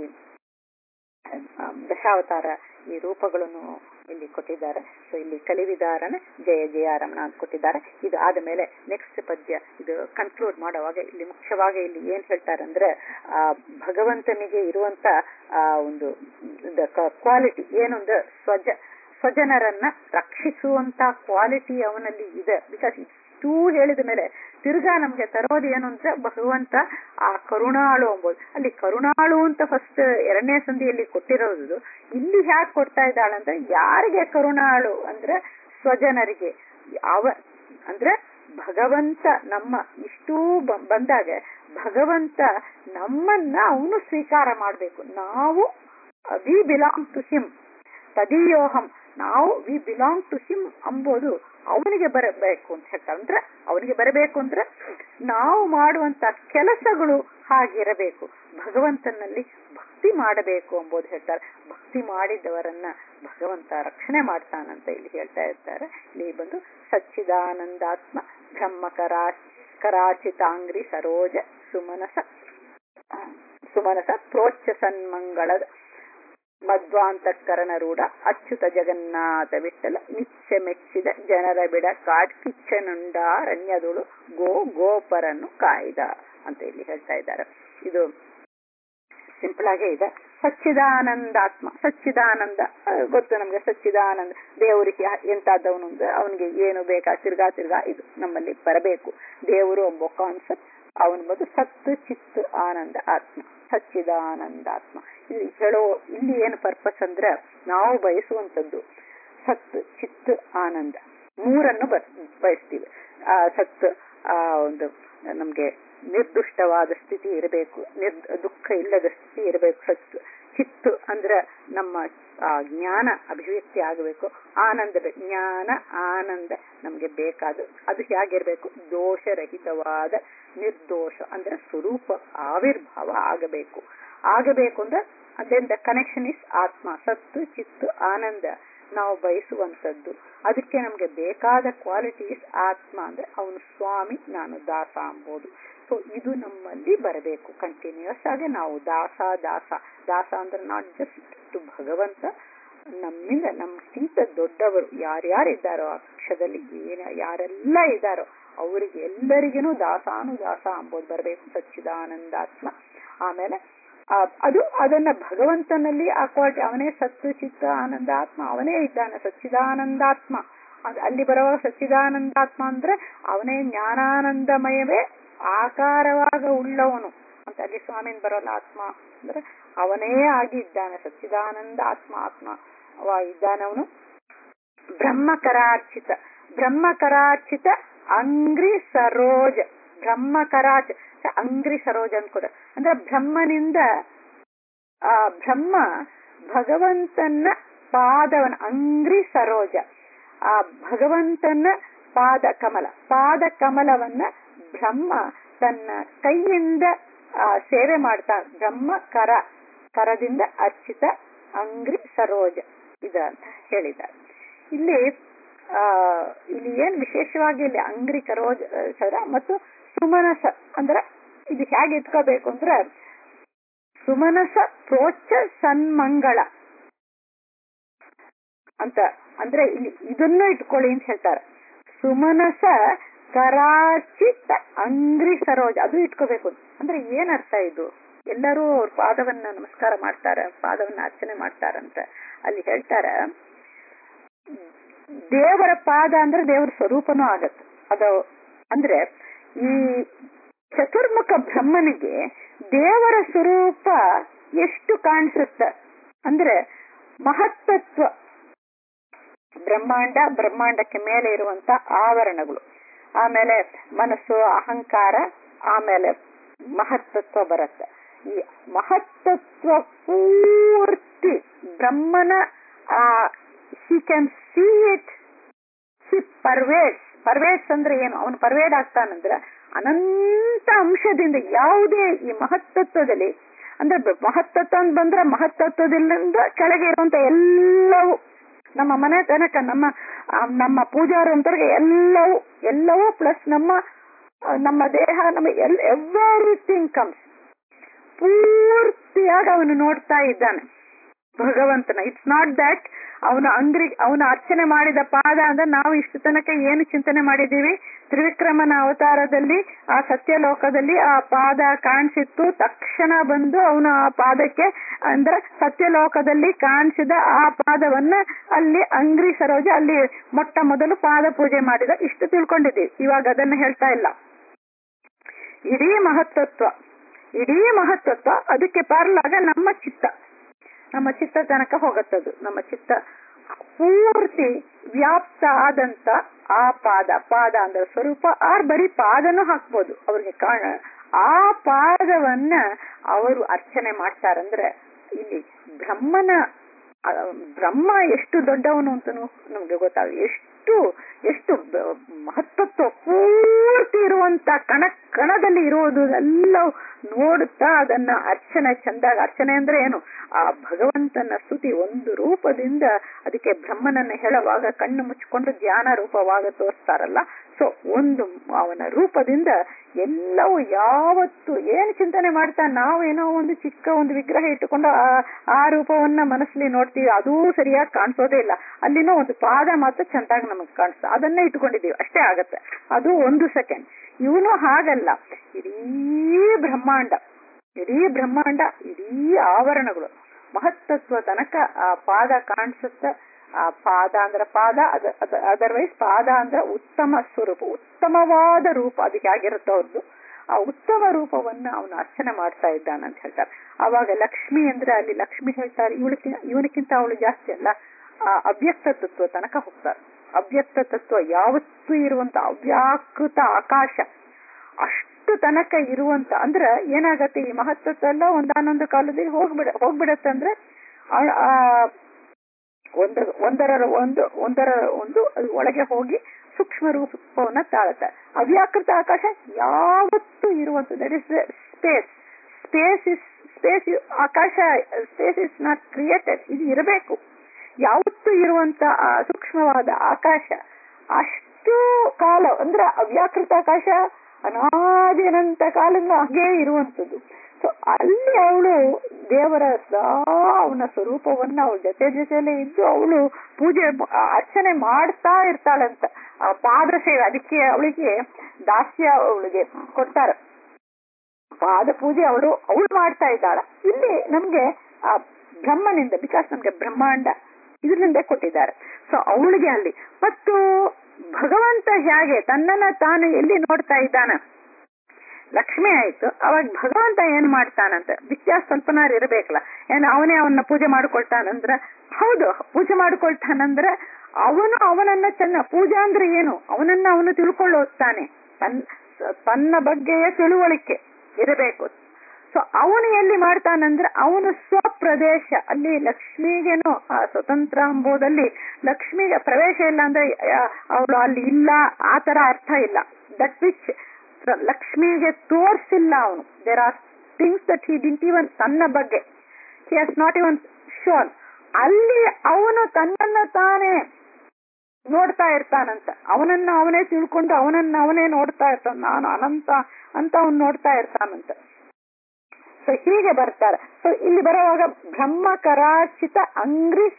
ದಶಾವತಾರ ಈ ರೂಪಗಳನ್ನು ಇಲ್ಲಿ ಕೊಟ್ಟಿದ್ದಾರೆ. ಸೊ ಇಲ್ಲಿ ಕಲಿವಿದಾರನ ಜಯ ಜಯಾರಮಣ ಅಂತ ಕೊಟ್ಟಿದ್ದಾರೆ. ಇದು ಆದ ಮೇಲೆ ನೆಕ್ಸ್ಟ್ ಪದ್ಯ ಇದು ಕನ್ಕ್ಲೂಡ್ ಮಾಡುವಾಗ ಇಲ್ಲಿ ಮುಖ್ಯವಾಗಿ ಇಲ್ಲಿ ಏನ್ ಹೇಳ್ತಾರೆ ಅಂದ್ರೆ ಭಗವಂತನಿಗೆ ಇರುವಂತ ಒಂದು ಕ್ವಾಲಿಟಿ ಏನೊಂದು ಸ್ವಜನರನ್ನ ರಕ್ಷಿಸುವಂತ ಕ್ವಾಲಿಟಿ ಅವನಲ್ಲಿ ಇದೆ. ಬಿಕಾಸ್ ಇಷ್ಟೂ ಹೇಳಿದ ಮೇಲೆ ತಿರ್ಗಾ ನಮ್ಗೆ ತರೋದು ಏನು ಅಂದ್ರೆ ಭಗವಂತ ಆ ಕರುಣಾಳು ಅಂಬೋದು. ಅಲ್ಲಿ ಕರುಣಾಳು ಅಂತ ಫಸ್ಟ್ 2ನೇ ಸಂಧಿಯಲ್ಲಿ ಕೊಟ್ಟಿರೋದು. ಇಲ್ಲಿ ಹ್ಯಾಕ್ ಕೊಡ್ತಾ ಇದ್ದಾಳಂದ್ರೆ ಯಾರಿಗೆ ಕರುಣಾಳು ಅಂದ್ರೆ ಸ್ವಜನರಿಗೆ. ಅಂದ್ರೆ ಭಗವಂತ ನಮ್ಮ ಇಷ್ಟೂ ಬಂದಾಗ ಭಗವಂತ ನಮ್ಮನ್ನ ಅವನು ಸ್ವೀಕಾರ ಮಾಡ್ಬೇಕು. ನಾವು ವಿ ಬಿಲಾಂಗ್ ಟು ಹಿಮ್ ತದೀಯೋಹಂ, ನಾವು ವಿ ಬಿಲಾಂಗ್ ಟು ಹಿಮ್ ಅಂಬೋದು ಅವನಿಗೆ ಬರಬೇಕು ಅಂತ ಹೇಳ್ತಾರೆ. ಅಂದ್ರೆ ಅವನಿಗೆ ಬರಬೇಕು ಅಂದ್ರೆ ನಾವು ಮಾಡುವಂತ ಕೆಲಸಗಳು ಹಾಗಿರಬೇಕು. ಭಗವಂತನಲ್ಲಿ ಭಕ್ತಿ ಮಾಡಬೇಕು ಎಂಬುದು ಹೇಳ್ತಾರೆ. ಭಕ್ತಿ ಮಾಡಿದವರನ್ನ ಭಗವಂತ ರಕ್ಷಣೆ ಮಾಡ್ತಾನಂತ ಇಲ್ಲಿ ಹೇಳ್ತಾ ಇರ್ತಾರೆ. ಇಲ್ಲಿ ಬಂದು ಸಚ್ಚಿದಾನಂದಾತ್ಮ ಬ್ರಹ್ಮ ಕರಾಚಿತಾಂಗ್ರಿ ಸರೋಜ ಸುಮನಸ ಪ್ರೋಚ್ಚ ಸನ್ಮಂಗಳದ ಮಧ್ವಾಂತಃಕರಣ ರೂಢ ಅಚ್ಯುತ ಜಗನ್ನಾಥ ವಿಠಲ ನಿತ್ಯ ಮೆಚ್ಚಿದ ಜನರ ಬಿಡ ಕಾಡ್ಕಿಚ್ಚನುಂಡಾರಣ್ಯದಳು ಗೋಪರನ್ನು ಕಾಯ್ದ ಅಂತ ಇಲ್ಲಿ ಹೇಳ್ತಾ ಇದ್ದಾರೆ. ಇದು ಸಿಂಪಲ್ ಆಗೇ ಇದೆ. ಸಚ್ಚಿದಾನಂದಾತ್ಮ, ಸಚ್ಚಿದಾನಂದ ಗೊತ್ತು ನಮ್ಗೆ. ಸಚ್ಚಿದಾನಂದ ದೇವರಿಗೆ ಎಂತಾದವನು ಅಂದ್ರೆ ಅವನಿಗೆ ಏನು ಬೇಕಾ ತಿರ್ಗಾ ಇದು ನಮ್ಮಲ್ಲಿ ಬರಬೇಕು. ದೇವರು ಎಂಬ ಕಾನ್ಸೆಪ್ಟ್ ಅವನ ಬಂದು ಸತ್ತು ಚಿತ್ತು ಆನಂದ ಆತ್ಮ, ಸಚ್ಚಿದಾನಂದಾತ್ಮ. ಇಲ್ಲಿ ಏನು ಪರ್ಪಸ್ ಅಂದ್ರೆ ನಾವು ಬಯಸುವಂತದ್ದು ಸತ್ತು ಚಿತ್ತು ಆನಂದ ಮೂರನ್ನು ಬಯಸ್ತೀವಿ. ಸತ್ತು ಒಂದು ನಮ್ಗೆ ನಿರ್ದುಷ್ಟವಾದ ಸ್ಥಿತಿ ಇರಬೇಕು, ದುಃಖ ಇಲ್ಲದ ಸ್ಥಿತಿ ಇರಬೇಕು. ಸತ್ತು ಚಿತ್ತು ಅಂದ್ರೆ ನಮ್ಮ ಜ್ಞಾನ ಅಭಿವ್ಯಕ್ತಿ ಆಗಬೇಕು. ಆನಂದ ಜ್ಞಾನ ಆನಂದ ನಮ್ಗೆ ಬೇಕಾದ ಅದು ಹೇಗಿರ್ಬೇಕು? ದೋಷರಹಿತವಾದ ನಿರ್ದೋಷ ಅಂದ್ರೆ ಸ್ವರೂಪ ಆವಿರ್ಭಾವ ಆಗಬೇಕು ಅಂದ್ರೆ ಅದರಿಂದ ಕನೆಕ್ಷನ್ ಇಸ್ ಆತ್ಮ. ಸತ್ತು ಚಿತ್ತು ಆನಂದ ನಾವು ಬಯಸುವಂತದ್ದು. ಅದಕ್ಕೆ ನಮ್ಗೆ ಬೇಕಾದ ಕ್ವಾಲಿಟಿ ಇಸ್ ಆತ್ಮ ಅಂದ್ರೆ ಅವನು ಸ್ವಾಮಿ, ನಾನು ದಾಸ ಅಂಬೋದು. ಸೊ ಇದು ನಮ್ಮಲ್ಲಿ ಬರಬೇಕು ಕಂಟಿನ್ಯೂಸ್ ಆಗಿ. ನಾವು ದಾಸ ಅಂದ್ರೆ ನಾಟ್ ಜಸ್ಟ್ ಟು ಭಗವಂತ, ನಮ್ಮಿಂದ ನಮ್ಗಿಂತ ದೊಡ್ಡವರು ಯಾರ್ಯಾರಿದ್ದಾರೋ ಆ ಕಕ್ಷದಲ್ಲಿ ಯಾರೆಲ್ಲ ಇದ್ದಾರೋ ಅವರಿಗೆ ಎಲ್ಲರಿಗೂ ದಾಸ ಅಂಬೋದು ಬರಬೇಕು, ಸಚ್ಚಿದಾನಂದಾತ್ಮ. ಆಮೇಲೆ ಅದನ್ನ ಭಗವಂತನಲ್ಲಿ ಆ ಕ್ವಾಲಿಟಿ, ಅವನೇ ಸತ್ತು ಚಿತ್ತ ಆನಂದ ಆತ್ಮ, ಅವನೇ ಇದ್ದಾನೆ ಸಚ್ಚಿದಾನಂದಾತ್ಮ. ಅಲ್ಲಿ ಬರುವ ಸಚ್ಚಿದಾನಂದಾತ್ಮ ಅಂದ್ರೆ ಅವನೇ ಜ್ಞಾನಾನಂದಮಯವೇ ಆಕಾರವಾಗ ಉಳ್ಳವನು ಅಂತ. ಅಲ್ಲಿ ಸ್ವಾಮಿನ್ ಬರೋಲ್ಲ. ಆತ್ಮ ಅಂದ್ರೆ ಅವನೇ ಆಗಿದ್ದಾನೆ, ಸಚ್ಚಿದಾನಂದ ಆತ್ಮ ಇದ್ದಾನವನು. ಬ್ರಹ್ಮಕರಾರ್ಚಿತ ಅಂಗ್ರಿ ಸರೋಜ, ಅಂಗ್ರಿ ಸರೋಜ ಅನ್ಕೊಡ ಅಂದ್ರೆ ಬ್ರಹ್ಮನಿಂದ ಬ್ರಹ್ಮ ಭಗವಂತನ ಪಾದವನ ಅಂಗ್ರಿ ಸರೋಜ, ಆ ಭಗವಂತನ ಪಾದ ಕಮಲವನ್ನ ಬ್ರಹ್ಮ ತನ್ನ ಕೈಯಿಂದ ಸೇವೆ ಮಾಡ್ತಾ, ಬ್ರಹ್ಮ ಕರದಿಂದ ಅರ್ಚಿತ ಅಂಗ್ರಿ ಸರೋಜ ಇದಂತ ಹೇಳಿದ್ದಾರೆ. ಇಲ್ಲಿ ಏನ್ ವಿಶೇಷವಾಗಿ ಇಲ್ಲಿ ಅಂಗ್ರಿ ಕರೋಜ ಸರ ಮತ್ತು ಸುಮನಸ ಅಂದ್ರೆ ಇದು ಹೇಗೆ ಇಟ್ಕೋಬೇಕು ಅಂದ್ರೆ ಸುಮನಸ ಪ್ರೋಚ್ಚ ಸನ್ಮಂಗಳ ಅಂತ ಅಂದ್ರೆ ಇಲ್ಲಿ ಇದನ್ನ ಇಟ್ಕೊಳ್ಳಿ ಅಂತ ಹೇಳ್ತಾರೆ. ಸುಮನಸ ಕರಾಚಿತ ಅಂಗ್ರಿ ಸರೋಜ ಅದು ಇಟ್ಕೋಬೇಕು ಅಂದ್ರೆ ಏನ್ ಅರ್ಥ ಇದು? ಎಲ್ಲರೂ ಅವ್ರ ಪಾದವನ್ನ ನಮಸ್ಕಾರ ಮಾಡ್ತಾರ, ಪಾದವನ್ನ ಅರ್ಚನೆ ಮಾಡ್ತಾರಂತ ಅಲ್ಲಿ ಹೇಳ್ತಾರ. ದೇವರ ಪಾದ ಅಂದ್ರೆ ದೇವರ ಸ್ವರೂಪನೂ ಆಗತ್ತೆ. ಅದು ಅಂದ್ರೆ ಈ ಚತುರ್ಮುಖ ಬ್ರಹ್ಮನಿಗೆ ದೇವರ ಸ್ವರೂಪ ಎಷ್ಟು ಕಾಣಿಸುತ್ತೆ ಅಂದ್ರೆ ಮಹತ್ತತ್ವ, ಬ್ರಹ್ಮಾಂಡಕ್ಕೆ ಮೇಲೆ ಇರುವಂತ ಆವರಣಗಳು, ಆಮೇಲೆ ಮನಸ್ಸು ಅಹಂಕಾರ, ಆಮೇಲೆ ಮಹತ್ತತ್ವ ಬರುತ್ತೆ. ಈ ಮಹತ್ತತ್ವ ಪೂರ್ತಿ ಬ್ರಹ್ಮನ he can see it, he pervades ಅಂದ್ರೆ ಏನು? ಅವನು ಪರ್ವೇಡ್ ಆಗ್ತಾನಂದ್ರೆ ಅನಂತ ಅಂಶದಿಂದ ಯಾವುದೇ ಈ ಮಹತ್ತತ್ವದಲ್ಲಿ ಅಂದ್ರೆ ಮಹತ್ತತ್ವ ಅಂತ ಬಂದ್ರೆ ಮಹತ್ತತ್ವದಿಂದ ಕೆಳಗೆ ಇರುವಂತ ಎಲ್ಲವೂ ನಮ್ಮ ಮನೆ ತನಕ ನಮ್ಮ ಪೂಜಾರು ಅಂತವ್ರಿಗೆ ಎಲ್ಲವೂ ಪ್ಲಸ್ ನಮ್ಮ ದೇಹ, ನಮ್ಮ ಎವ್ರಿಥಿಂಗ್ ಕಮ್ಸ್ ಪೂರ್ತಿಯಾಗಿ ಅವನು ನೋಡ್ತಾ ಇದ್ದಾನೆ ಭಗವಂತನ. ಇಟ್ಸ್ ನಾಟ್ ದಟ್ ಅವನ ಅರ್ಚನೆ ಮಾಡಿದ ಪಾದ ಅಂದ್ರೆ ನಾವು ಇಷ್ಟು ತನಕ ಏನು ಚಿಂತನೆ ಮಾಡಿದ್ದೀವಿ, ತ್ರಿವಿಕ್ರಮನ ಅವತಾರದಲ್ಲಿ ಆ ಸತ್ಯಲೋಕದಲ್ಲಿ ಆ ಪಾದ ಕಾಣಿಸಿತ್ತು, ತಕ್ಷಣ ಬಂದು ಅವನು ಆ ಪಾದಕ್ಕೆ ಅಂದ್ರೆ ಸತ್ಯಲೋಕದಲ್ಲಿ ಕಾಣಿಸಿದ ಆ ಪಾದವನ್ನ ಅಲ್ಲಿ ಅಂಗ್ರಿ ಸರೋಜ ಅಲ್ಲಿ ಮೊಟ್ಟ ಮೊದಲು ಪಾದ ಪೂಜೆ ಮಾಡಿದ, ಇಷ್ಟು ತಿಳ್ಕೊಂಡಿದ್ದೀವಿ. ಇವಾಗ ಅದನ್ನ ಹೇಳ್ತಾ ಇಲ್ಲ. ಇಡೀ ಮಹತ್ತತ್ವ ಅದಕ್ಕೆ ಪಾರ್ಲಾಗ ನಮ್ಮ ಚಿತ್ತ ತನಕ ಹೋಗತ್ತದು. ನಮ್ಮ ಚಿತ್ತ ಪೂರ್ತಿ ವ್ಯಾಪ್ತ ಆದಂತ ಆ ಪಾದ ಅಂದ್ರೆ ಸ್ವರೂಪ, ಬರೀ ಪಾದನೂ ಹಾಕ್ಬೋದು ಅವ್ರಿಗೆ ಆ ಪಾದವನ್ನ ಅವರು ಅರ್ಚನೆ ಮಾಡ್ತಾರಂದ್ರೆ ಇಲ್ಲಿ ಬ್ರಹ್ಮ ಎಷ್ಟು ದೊಡ್ಡವನು ಅಂತನೂ ನಮ್ಗೆ ಗೊತ್ತಾಗ, ಎಷ್ಟು ಮಹತ್ತತ್ವ ಪೂರ್ತಿ ಇರುವಂತ ಕಣದಲ್ಲಿ ಇರುವುದು ಎಲ್ಲ ನೋಡುತ್ತಾ ಅದನ್ನ ಚಂದಾಗ ಅರ್ಚನೆ ಅಂದ್ರೆ ಏನು? ಆ ಭಗವಂತನ ಸ್ತುತಿ ಒಂದು ರೂಪದಿಂದ ಅದಕ್ಕೆ ಬ್ರಹ್ಮನನ್ನ ಹೇಳುವಾಗ ಕಣ್ಣು ಮುಚ್ಚಿಕೊಂಡು ಧ್ಯಾನ ರೂಪವಾಗ ತೋರಿಸ್ತಾರಲ್ಲ, ಸೊ ಒಂದು ಅವನ ರೂಪದಿಂದ ಎಲ್ಲವೂ ಯಾವತ್ತು ಏನ್ ಚಿಂತನೆ ಮಾಡ್ತಾ ನಾವೇನೋ ಒಂದು ಚಿಕ್ಕ ಒಂದು ವಿಗ್ರಹ ಇಟ್ಟುಕೊಂಡು ಆ ರೂಪವನ್ನ ಮನಸ್ಸಲ್ಲಿ ನೋಡ್ತೀವಿ, ಅದೂ ಸರಿಯಾಗಿ ಕಾಣಿಸೋದೇ ಇಲ್ಲ. ಅಲ್ಲಿನೋ ಒಂದು ಪಾದ ಮಾತ್ರ ಚಂದಾಗಿ ನಮಗ್ ಕಾಣಿಸ್ತಾ, ಅದನ್ನೇ ಇಟ್ಕೊಂಡಿದೀವಿ ಅಷ್ಟೇ ಆಗತ್ತೆ, ಅದು 1 ಸೆಕೆಂಡ್. ಇವನು ಹಾಗಲ್ಲ, ಇಡೀ ಬ್ರಹ್ಮಾಂಡ, ಇಡೀ ಆವರಣಗಳು ಮಹತ್ತತ್ವ ತನಕ ಆ ಪಾದ ಕಾಣಿಸುತ್ತೆ. ಆ ಪಾದ ಅಂದ್ರೆ ಪಾದ, ಅದರ್ವೈಸ್ ಪಾದ ಅಂದ್ರೆ ಉತ್ತಮ ಸ್ವರೂಪ, ಉತ್ತಮವಾದ ರೂಪ ಅದಕ್ಕೆ ಆಗಿರುತ್ತೆ ಅವ್ರದ್ದು. ಆ ಉತ್ತಮ ರೂಪವನ್ನ ಅವನು ಅರ್ಚನೆ ಮಾಡ್ತಾ ಇದ್ದಾನಂತ ಹೇಳ್ತಾರೆ. ಆವಾಗ ಲಕ್ಷ್ಮಿ ಅಂದ್ರೆ ಅಲ್ಲಿ ಲಕ್ಷ್ಮಿ ಹೇಳ್ತಾರೆ ಇವನಿಗಿಂತ ಅವಳು ಜಾಸ್ತಿ ಅಲ್ಲ, ಆ ಅವ್ಯಕ್ತ ತತ್ವ ತನಕ ಹೋಗ್ತಾರೆ. ಅವ್ಯಕ್ತ ತತ್ವ ಯಾವತ್ತೂ ಇರುವಂತ ಅವ್ಯಾಕೃತ ಆಕಾಶ ಅಷ್ಟು ತನಕ ಇರುವಂತ ಅಂದ್ರೆ ಏನಾಗತ್ತೆ, ಈ ಮಹತ್ವತ್ವ ಎಲ್ಲ ಒಂದಾನೊಂದು ಕಾಲದಲ್ಲಿ ಹೋಗ್ಬಿಡತ್ತೆ. ಅಂದ್ರೆ ಒಂದರ ಒಂದು ಅದು ಒಳಗೆ ಹೋಗಿ ಸೂಕ್ಷ್ಮ ರೂಪವನ್ನ ತಾಳುತ್ತೆ. ಅವ್ಯಾಕೃತ ಆಕಾಶ ಯಾವತ್ತೂ ಇರುವಂತ, ದಟ್ ಇಸ್ ಸ್ಪೇಸ್ ಆಕಾಶ, ಸ್ಪೇಸ್ ಇಸ್ ನಾಟ್ ಕ್ರಿಯೇಟೆಡ್, ಇದು ಇರಬೇಕು. ಯಾವತ್ತೂ ಇರುವಂತ ಆ ಸೂಕ್ಷ್ಮವಾದ ಆಕಾಶ ಅಷ್ಟು ಕಾಲ ಅಂದ್ರೆ ಅವ್ಯಾಕೃತ ಆಕಾಶ ಅನಾದಿ ಅನಂತ ಕಾಲದಿಂದ ಹಾಗೇ ಇರುವಂತದ್ದು. ಸೊ ಅಲ್ಲಿ ಅವಳು ದೇವರ ಅವನ ಸ್ವರೂಪವನ್ನ ಅವಳ ಜೊತೆಯಲ್ಲೇ ಇದ್ದು ಅವಳು ಪೂಜೆ ಅರ್ಚನೆ ಮಾಡ್ತಾ ಇರ್ತಾಳಂತ. ಆ ಪಾದ ಸೇವೆ, ಅದಕ್ಕೆ ಅವಳಿಗೆ ದಾಸ್ಯ ಅವಳಿಗೆ ಕೊಡ್ತಾರೆ, ಪಾದ ಪೂಜೆ ಅವಳು ಮಾಡ್ತಾ ಇದ್ದಾಳ. ಇಲ್ಲಿ ನಮ್ಗೆ ಆ ಬ್ರಹ್ಮನಿಂದ, ಬಿಕಾಸ್ ನಮ್ಗೆ ಬ್ರಹ್ಮಾಂಡ ಇದರಿಂದ ಕೊಟ್ಟಿದ್ದಾರೆ. ಸೊ ಅವಳಿಗೆ ಅಲ್ಲಿ ಮತ್ತು ಭಗವಂತ ಹೇಗೆ ತನ್ನನ್ನ ತಾನು ಎಲ್ಲಿ ನೋಡ್ತಾ ಇದ್ದಾನ, ಲಕ್ಷ್ಮಿ ಆಯ್ತು, ಅವಾಗ ಭಗವಂತ ಏನ್ ಮಾಡ್ತಾನಂತ ವ್ಯತ್ಯಾಸ ಸ್ವಲ್ಪನಾರು ಇರಬೇಕಲ್ಲ. ಅವನ್ನ ಪೂಜೆ ಮಾಡ್ಕೊಳ್ತಾನಂದ್ರ, ಹೌದು ಪೂಜೆ ಮಾಡ್ಕೊಳ್ತಾನಂದ್ರ ಅವನನ್ನ ಪೂಜಾ ಅಂದ್ರೆ ಏನು, ಅವನು ತಿಳ್ಕೊಳ್ಳೋತಾನೆ, ತನ್ನ ಬಗ್ಗೆಯ ತಿಳುವಳಿಕೆ ಇರಬೇಕು. ಸೊ ಅವನು ಎಲ್ಲಿ ಮಾಡ್ತಾನಂದ್ರ ಅವನು ಸ್ವಪ್ರದೇಶ, ಅಲ್ಲಿ ಲಕ್ಷ್ಮಿಗೇನು ಆ ಸ್ವತಂತ್ರ ಎಂಬುದಲ್ಲಿ ಲಕ್ಷ್ಮಿಗೆ ಪ್ರವೇಶ ಇಲ್ಲ ಅಂದ್ರೆ ಅವಳು ಅಲ್ಲಿ ಇಲ್ಲ ಆ ತರ ಅರ್ಥ ಇಲ್ಲ. ದಟ್ ವಿಚ್ ಲಕ್ಷ್ಮಿಗೆ ತೋರ್ಸಿಲ್ಲ ಅವನು. There are things that he didn't even ತನ್ನ ಬಗ್ಗೆ he has not even shown. ಅಲ್ಲಿ ಅವನು ತನ್ನನ್ನ ತಾನೇ ನೋಡ್ತಾ ಇರ್ತಾನಂತ, ಅವನನ್ನ ಅವನೇ ತಿಳ್ಕೊಂಡು ಅವನೇ ನೋಡ್ತಾ ಇರ್ತಾನ, ನಾನು ಅನಂತ ಅಂತ ಅವನು ನೋಡ್ತಾ ಇರ್ತಾನಂತ. ಸೊ ಹೀಗೆ ಬರ್ತಾರೆ. ಸೊ ಇಲ್ಲಿ ಬರುವಾಗ ಬ್ರಹ್ಮಕರಾಚಿತ ಅಂಗ್ರಿ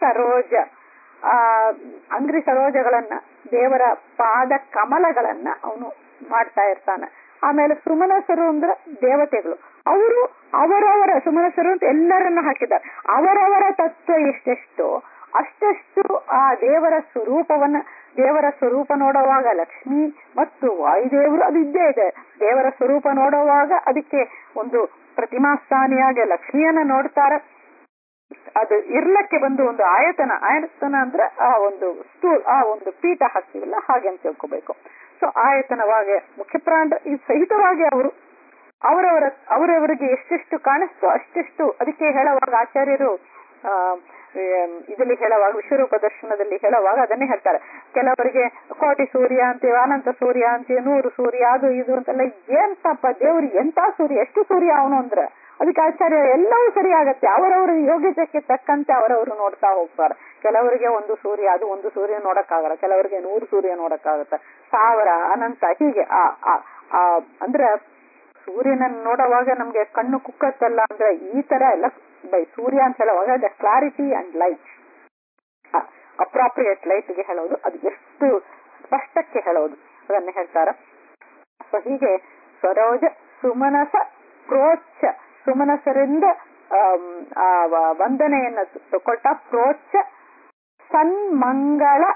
ಸರೋಜಗಳನ್ನ ದೇವರ ಪಾದ ಕಮಲಗಳನ್ನ ಅವನು ಮಾಡ್ತಾ ಇರ್ತಾನೆ. ಆಮೇಲೆ ಸುಮನಸರು ಅಂದ್ರೆ ದೇವತೆಗಳು, ಅವರು ಅವರವರ ಸುಮನಸರು ಅಂತ ಎಲ್ಲರನ್ನ ಹಾಕಿದ್ದಾರೆ. ಅವರವರ ತತ್ವ ಎಷ್ಟೆಷ್ಟು ಅಷ್ಟೆಷ್ಟು ಆ ದೇವರ ಸ್ವರೂಪ ನೋಡುವಾಗ ಲಕ್ಷ್ಮಿ ಮತ್ತು ವಾಯುದೇವರು ಅದು ಇದ್ದೇ ಇದೆ. ದೇವರ ಸ್ವರೂಪ ನೋಡುವಾಗ ಅದಕ್ಕೆ ಒಂದು ಪ್ರತಿಮಾಸ್ಥಾನಿಯಾಗಿ ಲಕ್ಷ್ಮಿಯನ್ನ ನೋಡ್ತಾರೆ. ಅದು ಇರ್ಲಕ್ಕೆ ಬಂದು ಒಂದು ಆಯತನ ಅಂದ್ರೆ ಆ ಒಂದು ಸ್ಟೂಲ್, ಆ ಒಂದು ಪೀಠ ಹಾಕ್ತಿವಲ್ಲ ಹಾಗೆ ಅಂತ ತಿಳ್ಕೋಬೇಕು. ಸೊ ಆಯತನವಾಗಿ ಮುಖ್ಯಪ್ರಾಣ ಈ ಸಹಿತವಾಗಿ ಅವರವರಿಗೆ ಎಷ್ಟೆಷ್ಟು ಕಾಣಿಸ್ತೋ ಅಷ್ಟೆಷ್ಟು. ಅದಕ್ಕೆ ಹೇಳುವಾಗ ಆಚಾರ್ಯರು ಇದರಲ್ಲಿ ಹೇಳುವಾಗ ವಿಶ್ವರೂಪ ದರ್ಶನದಲ್ಲಿ ಹೇಳುವಾಗ ಅದನ್ನೇ ಹೇಳ್ತಾರೆ. ಕೆಲವರಿಗೆ ಕೋಟಿ ಸೂರ್ಯ ಅಂತೀವಿ, ಅನಂತ ಸೂರ್ಯ ಅಂತೀವಿ, 100 ಸೂರ್ಯ ಅದು ಇದು ಅಂತೆಲ್ಲ. ಏನ್ ತಪ್ಪ, ದೇವ್ರಿಗೆ ಎಂತ ಸೂರ್ಯ, ಎಷ್ಟು ಸೂರ್ಯ ಅವನು ಅಂದ್ರೆ ಅದಕ್ಕೆ ಆಚಾರ್ಯ ಎಲ್ಲವೂ ಸರಿ ಆಗತ್ತೆ. ಅವರವರ ಯೋಗ್ಯತೆಗೆ ತಕ್ಕಂತೆ ಅವರವರು ನೋಡ್ತಾ ಹೋಗ್ತಾರೆ. ಕೆಲವರಿಗೆ ಒಂದು ಸೂರ್ಯ, ಅದು ಒಂದು ಸೂರ್ಯ ನೋಡಕ್ಕಾಗಲ್ಲ, ಕೆಲವರಿಗೆ 100 ಸೂರ್ಯ ನೋಡಕ್ಕಾಗತ್ತೆ, 1000 ಅನಂತ ಹೀಗೆ. ಅಂದ್ರೆ ಸೂರ್ಯನನ್ನು ನೋಡುವಾಗ ನಮ್ಗೆ ಕಣ್ಣು ಕುಕ್ಕತ್ತಲ್ಲ ಅಂದ್ರೆ ಈ ತರ ಎಲ್ಲ ಬೈ ಸೂರ್ಯ ಅಂತ ಹೇಳುವಾಗ the clarity and light, appropriate ಲೈಟ್ಗೆ ಹೇಳೋದು, ಅದು ಎಷ್ಟು ಸ್ಪಷ್ಟಕ್ಕೆ ಹೇಳೋದು ಅದನ್ನ ಹೇಳ್ತಾರ. ಸೊ ಹೀಗೆ ಸರೋಜ ಸುಮನಸ ಪ್ರೋಚ್ಛ, ಸುಮನಸರಿಂದ ವಂದನೆಯನ್ನ ಕೊಟ್ಟ, ಪ್ರೋಚ್ಛ ಸನ್ಮಂಗಳ,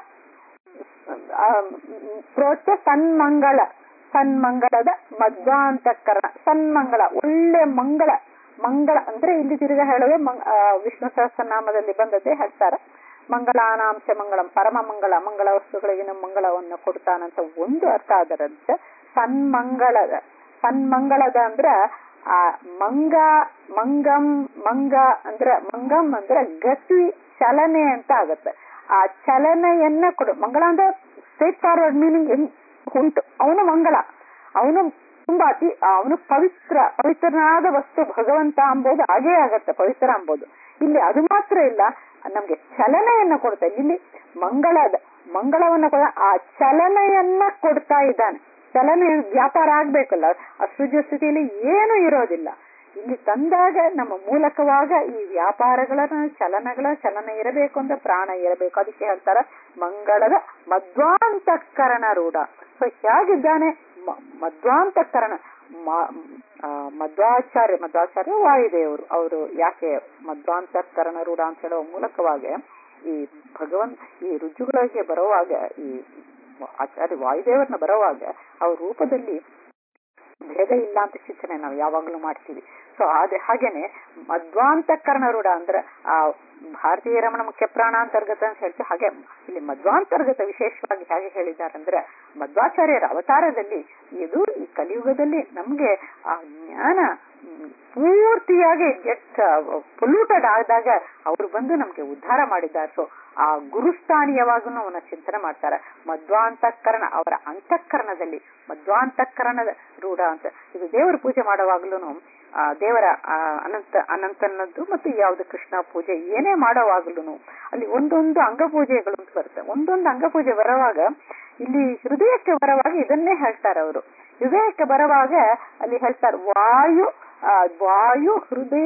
ಸನ್ಮಂಗಳದ ಮಧ್ವಾಂತಕರಣ. ಸನ್ಮಂಗಳ ಒಳ್ಳೆ ಮಂಗಳ ಅಂದ್ರೆ ಇಲ್ಲಿ ತಿರುಗ ಹೇಳೋದು ವಿಷ್ಣು ಸಹಸ್ರನಾಮದಲ್ಲಿ ಬಂದದ್ದೇ ಹೇಳ್ತಾರೆ. ಮಂಗಳಾನಾಂಶ ಮಂಗಳಂ, ಪರಮ ಮಂಗಳ ವಸ್ತುಗಳಿಗೆ ಮಂಗಳವನ್ನು ಕೊಡ್ತಾನಂತ ಒಂದು ಅರ್ಥ ಅದರಂತೆ. ಸನ್ಮಂಗಳದ ಅಂದ್ರ ಆ ಮಂಗಂ ಅಂದ್ರೆ ಗತಿ ಚಲನೆ ಅಂತ ಆಗತ್ತೆ. ಆ ಚಲನೆಯನ್ನ ಕೊಡು. ಮಂಗಳ ಅಂದ್ರೆ ಸ್ಟ್ರೇಟ್ ಫಾರ್ವರ್ಡ್ ಮೀನಿಂಗ್ ಉಂಟು. ಅವನು ಮಂಗಳ, ಅವನು ತುಂಬಾ ಅವನು ಪವಿತ್ರನಾದ ವಸ್ತು ಭಗವಂತ ಅಂಬೋದು ಹಾಗೇ ಆಗತ್ತೆ, ಪವಿತ್ರ ಅಂಬೋದು. ಇಲ್ಲಿ ಅದು ಮಾತ್ರ ಇಲ್ಲ, ನಮ್ಗೆ ಚಲನೆಯನ್ನ ಕೊಡ್ತಾ. ಇಲ್ಲಿ ಮಂಗಳವನ್ನ ಕೂಡ ಆ ಚಲನೆಯನ್ನ ಕೊಡ್ತಾ ಇದ್ದಾನೆ. ಚಲನೆ ವ್ಯಾಪಾರ ಆಗ್ಬೇಕಲ್ಲ, ಅಸೃಜ ಸ್ಥಿತಿಯಲ್ಲಿ ಏನು ಇರೋದಿಲ್ಲ. ಇಲ್ಲಿ ತಂದಾಗ ನಮ್ಮ ಮೂಲಕವಾಗ ಈ ವ್ಯಾಪಾರಗಳ ಚಲನೆ ಇರಬೇಕು ಅಂದ್ರೆ ಪ್ರಾಣ ಇರಬೇಕು. ಅದಕ್ಕೆ ಹೇಳ್ತಾರ ಮಂಗಳದ ಮಧ್ವಾಂತಃಕರಣ ರೂಢ. ಸೊ ಹೇಗಿದ್ದಾನೆ ಮಧ್ವಾಂತಃಕರಣ, ಮಧ್ವಾಚಾರ್ಯ ವಾಯುದೇವರು ಅವರು ಯಾಕೆ ಮಧ್ವಾಂತಃಕರಣ ರೂಢ ಅಂತ ಹೇಳೋ ಮೂಲಕವಾಗಿ ಈ ಈ ರುಜುಗಳಿಗೆ ಬರುವಾಗ, ಈ ಆಚಾರ್ಯ ವಾಯುದೇವರನ್ನ ಬರುವಾಗ ಅವ್ರ ರೂಪದಲ್ಲಿ ಭೇದ ಇಲ್ಲ ಅಂತ ಚಿಂತನೆ ನಾವು ಯಾವಾಗ್ಲೂ ಮಾಡ್ತೀವಿ. ಸೊ ಹಾಗೇನೆ ಮಧ್ವಾಂತಃಕರಣ ರೂಢ ಅಂದ್ರೆ ಆ ಭಾರತೀಯ ರಮಣ ಮುಖ್ಯ ಪ್ರಾಣಾಂತರ್ಗತ ಅಂತ ಹೇಳ್ತೀವಿ. ಹಾಗೆ ಇಲ್ಲಿ ಮಧ್ವಾಂತರ್ಗತ ವಿಶೇಷವಾಗಿ ಹೇಗೆ ಹೇಳಿದ್ದಾರೆ ಅಂದ್ರೆ, ಮಧ್ವಾಚಾರ್ಯರ ಅವತಾರದಲ್ಲಿ ಇದು ಈ ಕಲಿಯುಗದಲ್ಲಿ ನಮ್ಗೆ ಆ ಜ್ಞಾನ ಪೂರ್ತಿಯಾಗಿ ಪೊಲ್ಯೂಟೆಡ್ ಆದಾಗ ಅವರು ಬಂದು ನಮ್ಗೆ ಉದ್ಧಾರ ಮಾಡಿದ್ದಾರೆ. ಸೊ ಆ ಗುರುಸ್ಥಾನೀಯವಾಗೂ ಅವನ ಚಿಂತನೆ ಮಾಡ್ತಾರೆ. ಮಧ್ವಾಂತಃಕರಣ ಅವರ ಅಂತಃಕರಣದಲ್ಲಿ ಮಧ್ವಾಂತಃಕರಣದ ರೂಢ ಅಂತ. ಇದು ದೇವರ ಪೂಜೆ ಮಾಡುವಾಗ್ಲೂ ದೇವರ ಅನಂತನದ್ದು ಮತ್ತು ಯಾವ್ದು ಕೃಷ್ಣ ಪೂಜೆ ಏನೇ ಮಾಡೋವಾಗ್ಲೂ ಅಲ್ಲಿ ಒಂದೊಂದು ಅಂಗಪೂಜೆಗಳು ಅಂತ ಬರುತ್ತೆ. ಒಂದೊಂದು ಅಂಗಪೂಜೆ ಬರುವಾಗ ಇಲ್ಲಿ ಹೃದಯಕ್ಕೆ ಬರುವಾಗ ಇದನ್ನೇ ಹೇಳ್ತಾರೆ ಅವರು. ಹೃದಯಕ್ಕೆ ಬರುವಾಗ ಅಲ್ಲಿ ಹೇಳ್ತಾರೆ ವಾಯು ಹೃದಯ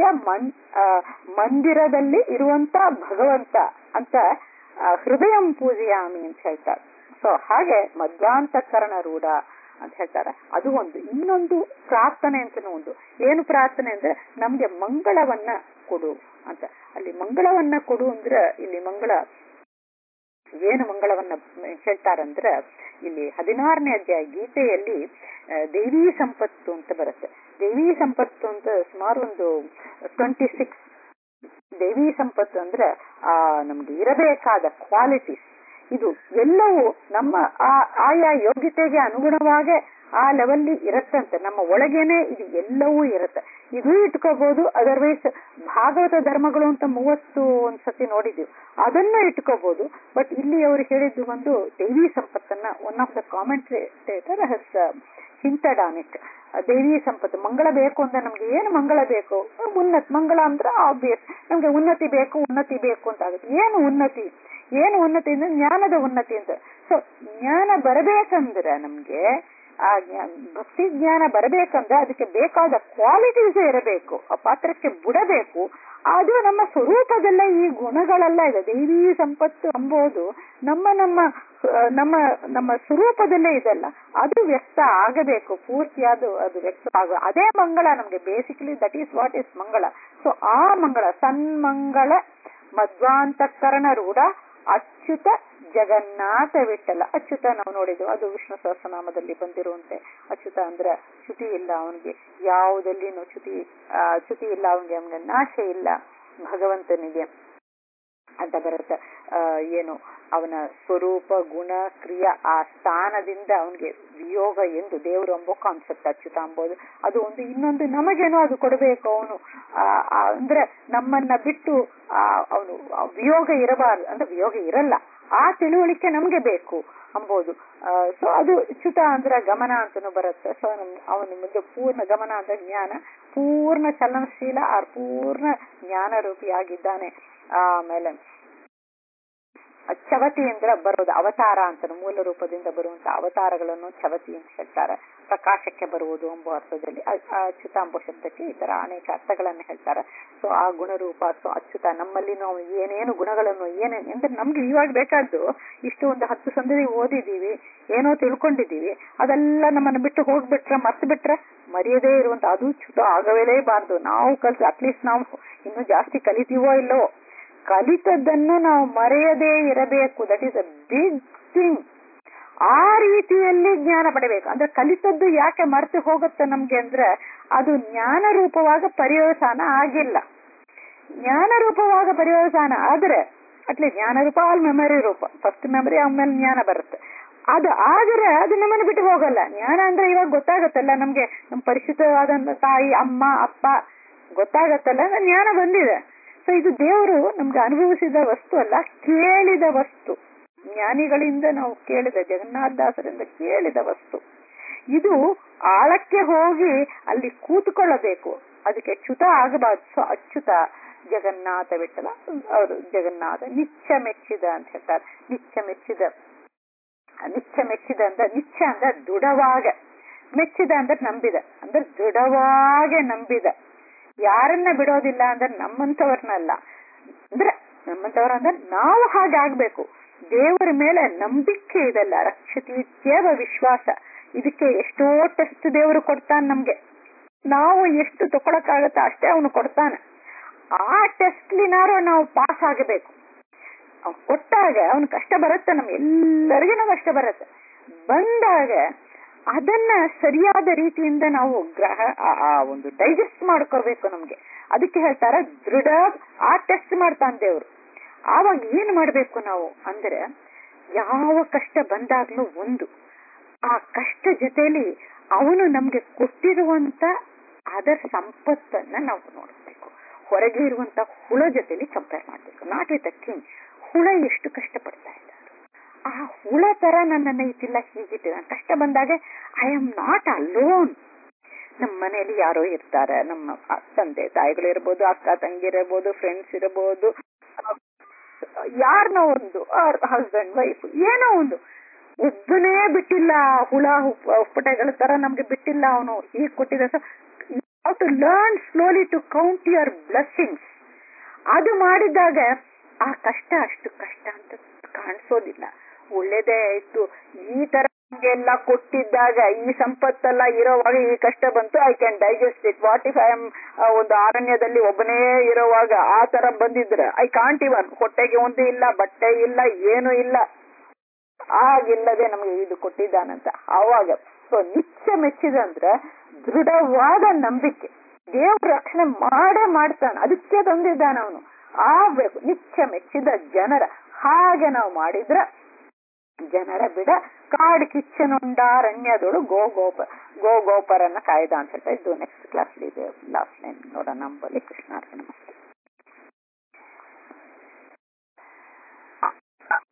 ಮಂದಿರದಲ್ಲಿ ಇರುವಂತ ಭಗವಂತ ಅಂತ ಹೃದಯಂ ಪೂಜೆಯಾಮಿ ಅಂತ ಹೇಳ್ತಾರೆ. ಸೊ ಹಾಗೆ ಮಧ್ವಾಂತಃಕರಣ ರೂಢ ಅಂತ ಹೇಳ್ತಾರೆ. ಅದು ಒಂದು. ಇನ್ನೊಂದು ಪ್ರಾರ್ಥನೆ ಅಂತನೂ ಒಂದು. ಏನು ಪ್ರಾರ್ಥನೆ ಅಂದ್ರೆ ನಮ್ಗೆ ಮಂಗಳವನ್ನ ಕೊಡು ಅಂತ. ಅಲ್ಲಿ ಮಂಗಳವನ್ನ ಕೊಡು ಅಂದ್ರೆ ಇಲ್ಲಿ ಏನು ಮಂಗಳವನ್ನ ಹೇಳ್ತಾರಂದ್ರೆ, ಇಲ್ಲಿ 16ನೇ ಅಧ್ಯಾಯ ಗೀತೆಯಲ್ಲಿ ದೇವಿ ಸಂಪತ್ತು ಅಂತ ಬರುತ್ತೆ. ದೇವಿ ಸಂಪತ್ತು ಅಂತ ಸುಮಾರು ಒಂದು 26 ದೇವಿ ಸಂಪತ್ತು ಅಂದ್ರೆ ನಮ್ಗೆ ಇರಬೇಕಾದ ಕ್ವಾಲಿಟೀಸ್. ಇದು ಎಲ್ಲವೂ ನಮ್ಮ ಆಯಾ ಯೋಗ್ಯತೆಗೆ ಅನುಗುಣವಾಗಿ ಆ ಲೆವೆಲ್ಲಿ ಇರತ್ತಂತೆ. ನಮ್ಮ ಒಳಗೇನೆ ಇದು ಎಲ್ಲವೂ ಇರುತ್ತೆ. ಇದು ಇಟ್ಕೋಬಹುದು. ಅದರ್ವೈಸ್ ಭಾಗವತ ಧರ್ಮಗಳು ಅಂತ 30 ಒಂದ್ಸತಿ ನೋಡಿದೀವಿ, ಅದನ್ನ ಇಟ್ಕೋಬಹುದು. ಬಟ್ ಇಲ್ಲಿ ಅವರು ಹೇಳಿದ್ದು ಒಂದು ದೇವಿ ಸಂಪತ್ತನ್ನ one of the commentator has hinted on it. ದೇವಿ ಸಂಪತ್ತು ಮಂಗಳ ಬೇಕು ಅಂದ್ರೆ ನಮ್ಗೆ ಏನು ಮಂಗಳ ಬೇಕು? ಮಂಗಳ ಅಂದ್ರೆ ಆಬ್ವಿಯಸ್ ನಮ್ಗೆ ಉನ್ನತಿ ಬೇಕು ಅಂತ ಆಗುತ್ತೆ. ಏನು ಉನ್ನತಿ ಅಂದ್ರೆ ಜ್ಞಾನದ ಉನ್ನತಿ ಅಂತ. ಸೊ ಜ್ಞಾನ ಬರಬೇಕಂದ್ರೆ ನಮ್ಗೆ ಆ ಭಕ್ತಿ ಜ್ಞಾನ ಬರಬೇಕಂದ್ರೆ ಅದಕ್ಕೆ ಬೇಕಾದ ಕ್ವಾಲಿಟೀಸ್ ಇರಬೇಕು. ಆ ಪಾತ್ರಕ್ಕೆ ಬಿಡಬೇಕು. ಅದು ನಮ್ಮ ಸ್ವರೂಪದಲ್ಲೇ ಈ ಗುಣಗಳೆಲ್ಲ ಇದೆ. ದೈವಿ ಸಂಪತ್ತು ಎಂಬುದು ನಮ್ಮ ಸ್ವರೂಪದಲ್ಲೇ ಇದೆಲ್ಲ. ಅದು ವ್ಯಕ್ತ ಆಗಬೇಕು ಪೂರ್ತಿಯಾದ ಅದು ವ್ಯಕ್ತ ಆಗ ಅದೇ ಮಂಗಳ ನಮ್ಗೆ basically that is what is ಮಂಗಳ. ಸೊ ಆ ಮಂಗಳ ಸನ್ಮಂಗಳ ಮಧ್ವಾಂತಃಕರಣ ರೂಢ ಅಚ್ಯುತ ಜಗನ್ನಾಥ ವಿಠಲ. ಅಚ್ಯುತ ನಾವು ನೋಡಿದ್ವು, ಅದು ವಿಷ್ಣು ಸಹಸ್ರನಾಮದಲ್ಲಿ ಬಂದಿರುವಂತೆ. ಅಚ್ಯುತ ಅಂದ್ರೆ ಚ್ಯುತಿ ಇಲ್ಲ ಅವನಿಗೆ, ಯಾವುದಲ್ಲಿನೂ ಚ್ಯುತಿ ಇಲ್ಲ ಅವನಿಗೆ ನಾಶ ಇಲ್ಲ ಭಗವಂತನಿಗೆ ಅಂತ ಬರುತ್ತೆ. ಏನು ಅವನ ಸ್ವರೂಪ ಗುಣ ಕ್ರಿಯಾ ಆ ಸ್ಥಾನದಿಂದ ಅವನಿಗೆ ವಿಯೋಗ ಎಂದು ದೇವರು ಎಂಬೋ ಕಾನ್ಸೆಪ್ಟ್ ಅಚ್ಯುತ ಎಂಬುದು. ಅದು ಒಂದು. ಇನ್ನೊಂದು ನಮಗೇನೋ ಅದು ಕೊಡಬೇಕು ಅವನು ಅಂದ್ರೆ ನಮ್ಮನ್ನ ಬಿಟ್ಟು ಅವನು ವಿಯೋಗ ಇರಬಾರ್ದು ಅಂದ್ರೆ ವಿಯೋಗ ಇರಲ್ಲ, ಆ ತಿಳುವಳಿಕೆ ನಮ್ಗೆ ಬೇಕು ಅಂಬೋದು. ಸೊ ಅದು ಚ್ಯುತ ಅಂದ್ರೆ ಗಮನ ಅಂತನೂ ಬರುತ್ತೆ. ಸೊ ಅವನ ಮುಂದೆ ಪೂರ್ಣ ಗಮನ ಅಂದ್ರೆ ಜ್ಞಾನ, ಪೂರ್ಣ ಚಲನಶೀಲ ಆ ಪೂರ್ಣ ಜ್ಞಾನ ರೂಪಿಯಾಗಿದ್ದಾನೆ. ಆಮೇಲೆ ಚವತಿ ಅಂದ್ರೆ ಬರೋದು ಅವತಾರ ಅಂತ, ಮೂಲ ರೂಪದಿಂದ ಬರುವಂತ ಅವತಾರಗಳನ್ನು ಚವತಿ ಅಂತ ಹೇಳ್ತಾರೆ. ಪ್ರಕಾಶಕ್ಕೆ ಬರುವುದು ಎಂಬ ಅರ್ಥದಲ್ಲಿ ಅಚ್ಯುತ ಎಂಬ ಶಬ್ದಕ್ಕೆ ಈ ತರ ಅನೇಕ ಅರ್ಥಗಳನ್ನು ಹೇಳ್ತಾರೆ. ಸೊ ಆ ಗುಣರೂಪ. ಸೊ ಅಚ್ಯುತ ನಮ್ಮಲ್ಲಿ ನಾವು ಏನೇನು ಗುಣಗಳನ್ನು ಅಂದ್ರೆ ನಮ್ಗೆ ಇವಾಗ ಬೇಕಾದ್ದು ಇಷ್ಟು ಒಂದು 10 ಸಂಧಿ ಓದಿದೀವಿ, ಏನೋ ತಿಳ್ಕೊಂಡಿದ್ದೀವಿ, ಅದೆಲ್ಲ ನಮ್ಮನ್ನು ಬಿಟ್ಟು ಹೋಗ್ಬಿಟ್ರೆ ಮರ್ತು ಬಿಟ್ರೆ ಮರೆಯದೇ ಇರುವಂತ ಅದು ಚ್ಯುತ ಆಗಲೇಬಾರ್ದು. ನಾವು ಅಟ್ಲೀಸ್ಟ್ ನಾವು ಇನ್ನು ಜಾಸ್ತಿ ಕಲಿತೀವೋ ಇಲ್ಲವೋ, ಕಲಿತದ್ದನ್ನು ನಾವು ಮರೆಯದೇ ಇರಬೇಕು. That is a big thing. ಆ ರೀತಿಯಲ್ಲಿ ಜ್ಞಾನ ಪಡಬೇಕು. ಅಂದ್ರೆ ಕಲಿತದ್ದು ಯಾಕೆ ಮರೆತು ಹೋಗುತ್ತೆ ನಮ್ಗೆ ಅಂದ್ರೆ ಅದು ಜ್ಞಾನ ರೂಪವಾಗ ಪರ್ಯವಸಾನ ಆಗಿಲ್ಲ. ಜ್ಞಾನ ರೂಪವಾಗ ಪರ್ಯವಸಾನ ಆದ್ರೆ ಅಟ್ಲೀಸ್ಟ್ ಜ್ಞಾನ ರೂಪ ಆಲ್ ಮೆಮರಿ ರೂಪ, ಫಸ್ಟ್ ಮೆಮರಿ ಆಮೇಲೆ ಜ್ಞಾನ ಬರುತ್ತೆ. ಅದು ಆದರೆ ಅದು ನಮ್ಮನ್ನು ಬಿಟ್ಟು ಹೋಗಲ್ಲ. ಜ್ಞಾನ ಅಂದ್ರೆ ಇವಾಗ ಗೊತ್ತಾಗತ್ತಲ್ಲ ನಮ್ಗೆ, ನಮ್ ಪರಿಚಿತವಾದಂತ ತಾಯಿ ಅಮ್ಮ ಅಪ್ಪ ಗೊತ್ತಾಗತ್ತಲ್ಲ, ಜ್ಞಾನ ಬಂದಿದೆ. ಸೊ ಇದು ದೇವರು ನಮ್ಗೆ ಅನುಭವಿಸಿದ ವಸ್ತು ಅಲ್ಲ, ಕೇಳಿದ ವಸ್ತು. ಜ್ಞಾನಿಗಳಿಂದ ನಾವು ಕೇಳಿದ, ಜಗನ್ನಾಥದಾಸರಿಂದ ಕೇಳಿದ ವಸ್ತು. ಇದು ಆಳಕ್ಕೆ ಹೋಗಿ ಅಲ್ಲಿ ಕೂತ್ಕೊಳ್ಳಬೇಕು. ಅದಕ್ಕೆ ಚ್ಯುತ ಆಗಬಾರ್ದು. ಸೊ ಅಚ್ಯುತ ಜಗನ್ನಾಥ ವಿಠಲ ಅವರು ಜಗನ್ನಾಥ ನಿತ್ಯ ಮೆಚ್ಚಿದ ಅಂತ ಹೇಳ್ತಾರೆ. ನಿತ್ಯ ಮೆಚ್ಚಿದ ಅಂದ್ರೆ ನಿತ್ಯ ಅಂದ್ರೆ ದೃಢವಾಗ, ಮೆಚ್ಚಿದ ಅಂದ್ರೆ ನಂಬಿದ ಅಂದ್ರೆ ದೃಢವಾಗಿ ನಂಬಿದ. ಯಾರನ್ನ ಬಿಡೋದಿಲ್ಲ ಅಂದ್ರೆ ನಮ್ಮಂತವ್ರನ್ನಲ್ಲ, ಅಂದ್ರೆ ನಮ್ಮಂತವ್ರ ಅಂದ್ರೆ ನಾವು ಹಾಗಾಗ್ಬೇಕು. ದೇವರ ಮೇಲೆ ನಂಬಿಕೆ ಇದೆಲ್ಲ, ರಕ್ಷತೀತ್ಯವ ವಿಶ್ವಾಸ. ಇದಕ್ಕೆ ಎಷ್ಟೋ ಟೆಸ್ಟ್ ದೇವರು ಕೊಡ್ತಾನೆ ನಮ್ಗೆ. ನಾವು ಎಷ್ಟು ತಗೊಳಕ್ಕಾಗತ್ತ ಅಷ್ಟೇ ಅವನು ಕೊಡ್ತಾನೆ. ಆ ಟೆಸ್ಟ್ಲಿನಾರು ನಾವು ಪಾಸ್ ಆಗಬೇಕು. ಅವ್ನು ಕೊಟ್ಟಾಗ ಅವನು ಕಷ್ಟ ಬರುತ್ತೆ, ನಮ್ಗೆ ಎಲ್ಲರಿಗೂ ಕಷ್ಟ ಬರುತ್ತೆ. ಬಂದಾಗ ಅದನ್ನ ಸರಿಯಾದ ರೀತಿಯಿಂದ ನಾವು ಆ ಒಂದು ಡೈಜೆಸ್ಟ್ ಮಾಡ್ಕೋಬೇಕು ನಮ್ಗೆ. ಅದಕ್ಕೆ ಹೇಳ್ತಾರೆ ದೃಢ. ಆ ಟೆಸ್ಟ್ ಮಾಡ್ತಾನೆ ದೇವ್ರು. ಆವಾಗ ಏನ್ ಮಾಡ್ಬೇಕು ನಾವು ಅಂದ್ರೆ, ಯಾವ ಕಷ್ಟ ಬಂದಾಗ್ಲೂ ಆ ಕಷ್ಟ ಜೊತೆಲಿ ಅವನು ನಮ್ಗೆ ಕೊಟ್ಟಿರುವಂತ ಅದರ ಸಂಪತ್ತನ್ನ ನಾವು ನೋಡ್ಬೇಕು. ಹೊರಗೆ ಇರುವಂತ ಹುಳ ಜೊತೆಲಿ ಕಂಪೇರ್ ಮಾಡ್ಬೇಕು. Not with a king. ಹುಳ ಎಷ್ಟು ಕಷ್ಟ ಪಡ್ತಾ ಇದ್ದಾರೆ, ಆ ಹುಳ ತರ ನನ್ನನ್ನ ಇಟ್ಟಿಲ್ಲ, ಹೀಗಿಟ್ಟಿಲ್ಲ. ಕಷ್ಟ ಬಂದಾಗ ಐ ಆಮ್ ನಾಟ್ ಅಲೋನ್. ನಮ್ಮ ಮನೆಯಲ್ಲಿ ಯಾರೋ ಇರ್ತಾರೆ, ನಮ್ಮ ತಂದೆ ತಾಯಿಗಳು ಇರ್ಬೋದು, ಅಕ್ಕ ತಂಗಿರಬಹುದು, ಫ್ರೆಂಡ್ಸ್ ಇರಬಹುದು, ಯಾರನೋ ಒಂದು ಹಸ್ಬೆಂಡ್ ವೈಫ್ ಏನೋ ಒಂದು. ಒಬ್ಬನೇ ಬಿಟ್ಟಿಲ್ಲ, ಹುಳ ಉಪ್ಪಟೆಗಳ ತರ ನಮ್ಗೆ ಬಿಟ್ಟಿಲ್ಲ ಅವನು, ಹೀಗೆ ಕೊಟ್ಟಿದ್ದ. You have to learn slowly to count your blessings. ಅದು ಮಾಡಿದಾಗ ಆ ಕಷ್ಟ ಅಷ್ಟು ಕಷ್ಟ ಅಂತ ಕಾಣಿಸೋದಿಲ್ಲ. ಒಳ್ಳೇದೇ ಆಯ್ತು, ಈ ತರ ಎಲ್ಲ ಕೊಟ್ಟಿದ್ದಾಗ, ಈ ಸಂಪತ್ತೆಲ್ಲ ಇರೋವಾಗ ಈ ಕಷ್ಟ ಬಂತು, I can digest it. What if I am ಒಂದು ಅರಣ್ಯದಲ್ಲಿ ಒಬ್ಬನೇ ಇರೋವಾಗ ಆ ತರ ಬಂದಿದ್ರೆ, ಐ ಕಾಂಟ್ ಇವನ್. ಹೊಟ್ಟೆಗೆ ಒಂದು ಇಲ್ಲ, ಬಟ್ಟೆ ಇಲ್ಲ, ಏನು ಇಲ್ಲ. ಆಗಿಲ್ಲದೆ ನಮಗೆ ಇದು ಕೊಟ್ಟಿದ್ದಾನಂತ ಆವಾಗ. ಸೊ ನಿತ್ಯ ಮೆಚ್ಚಿದ ಅಂದ್ರೆ ದೃಢವಾದ ನಂಬಿಕೆ. ದೇವ್ರ ರಕ್ಷಣೆ ಮಾಡೇ ಮಾಡ್ತಾನೆ, ಅದಕ್ಕೆ ತಂದಿದ್ದಾನ ಅವನು. ಆಗ್ಬೇಕು ನಿತ್ಯ ಮೆಚ್ಚಿದ ಜನರ ಹಾಗೆ ನಾವು ಮಾಡಿದ್ರ ಜನರ ಬಿಡ ಕಾಡು ಕಿಚ್ಚನುಂಡಾರಣ್ಯದೊಳು ಗೋಗೋಪರನ್ನ ಕಾಯ್ದ ಅಂತ ಹೇಳ್ತಾ ಇದ್ದು. ನೆಕ್ಸ್ಟ್ ಕ್ಲಾಸ್ ಇದೆ ಲಾಸ್ಟ್ ಲೈನ್ ನೋಡೋಣ. ನಂಬಲ್ಲಿ ಕೃಷ್ಣಾರ್ಪಣ.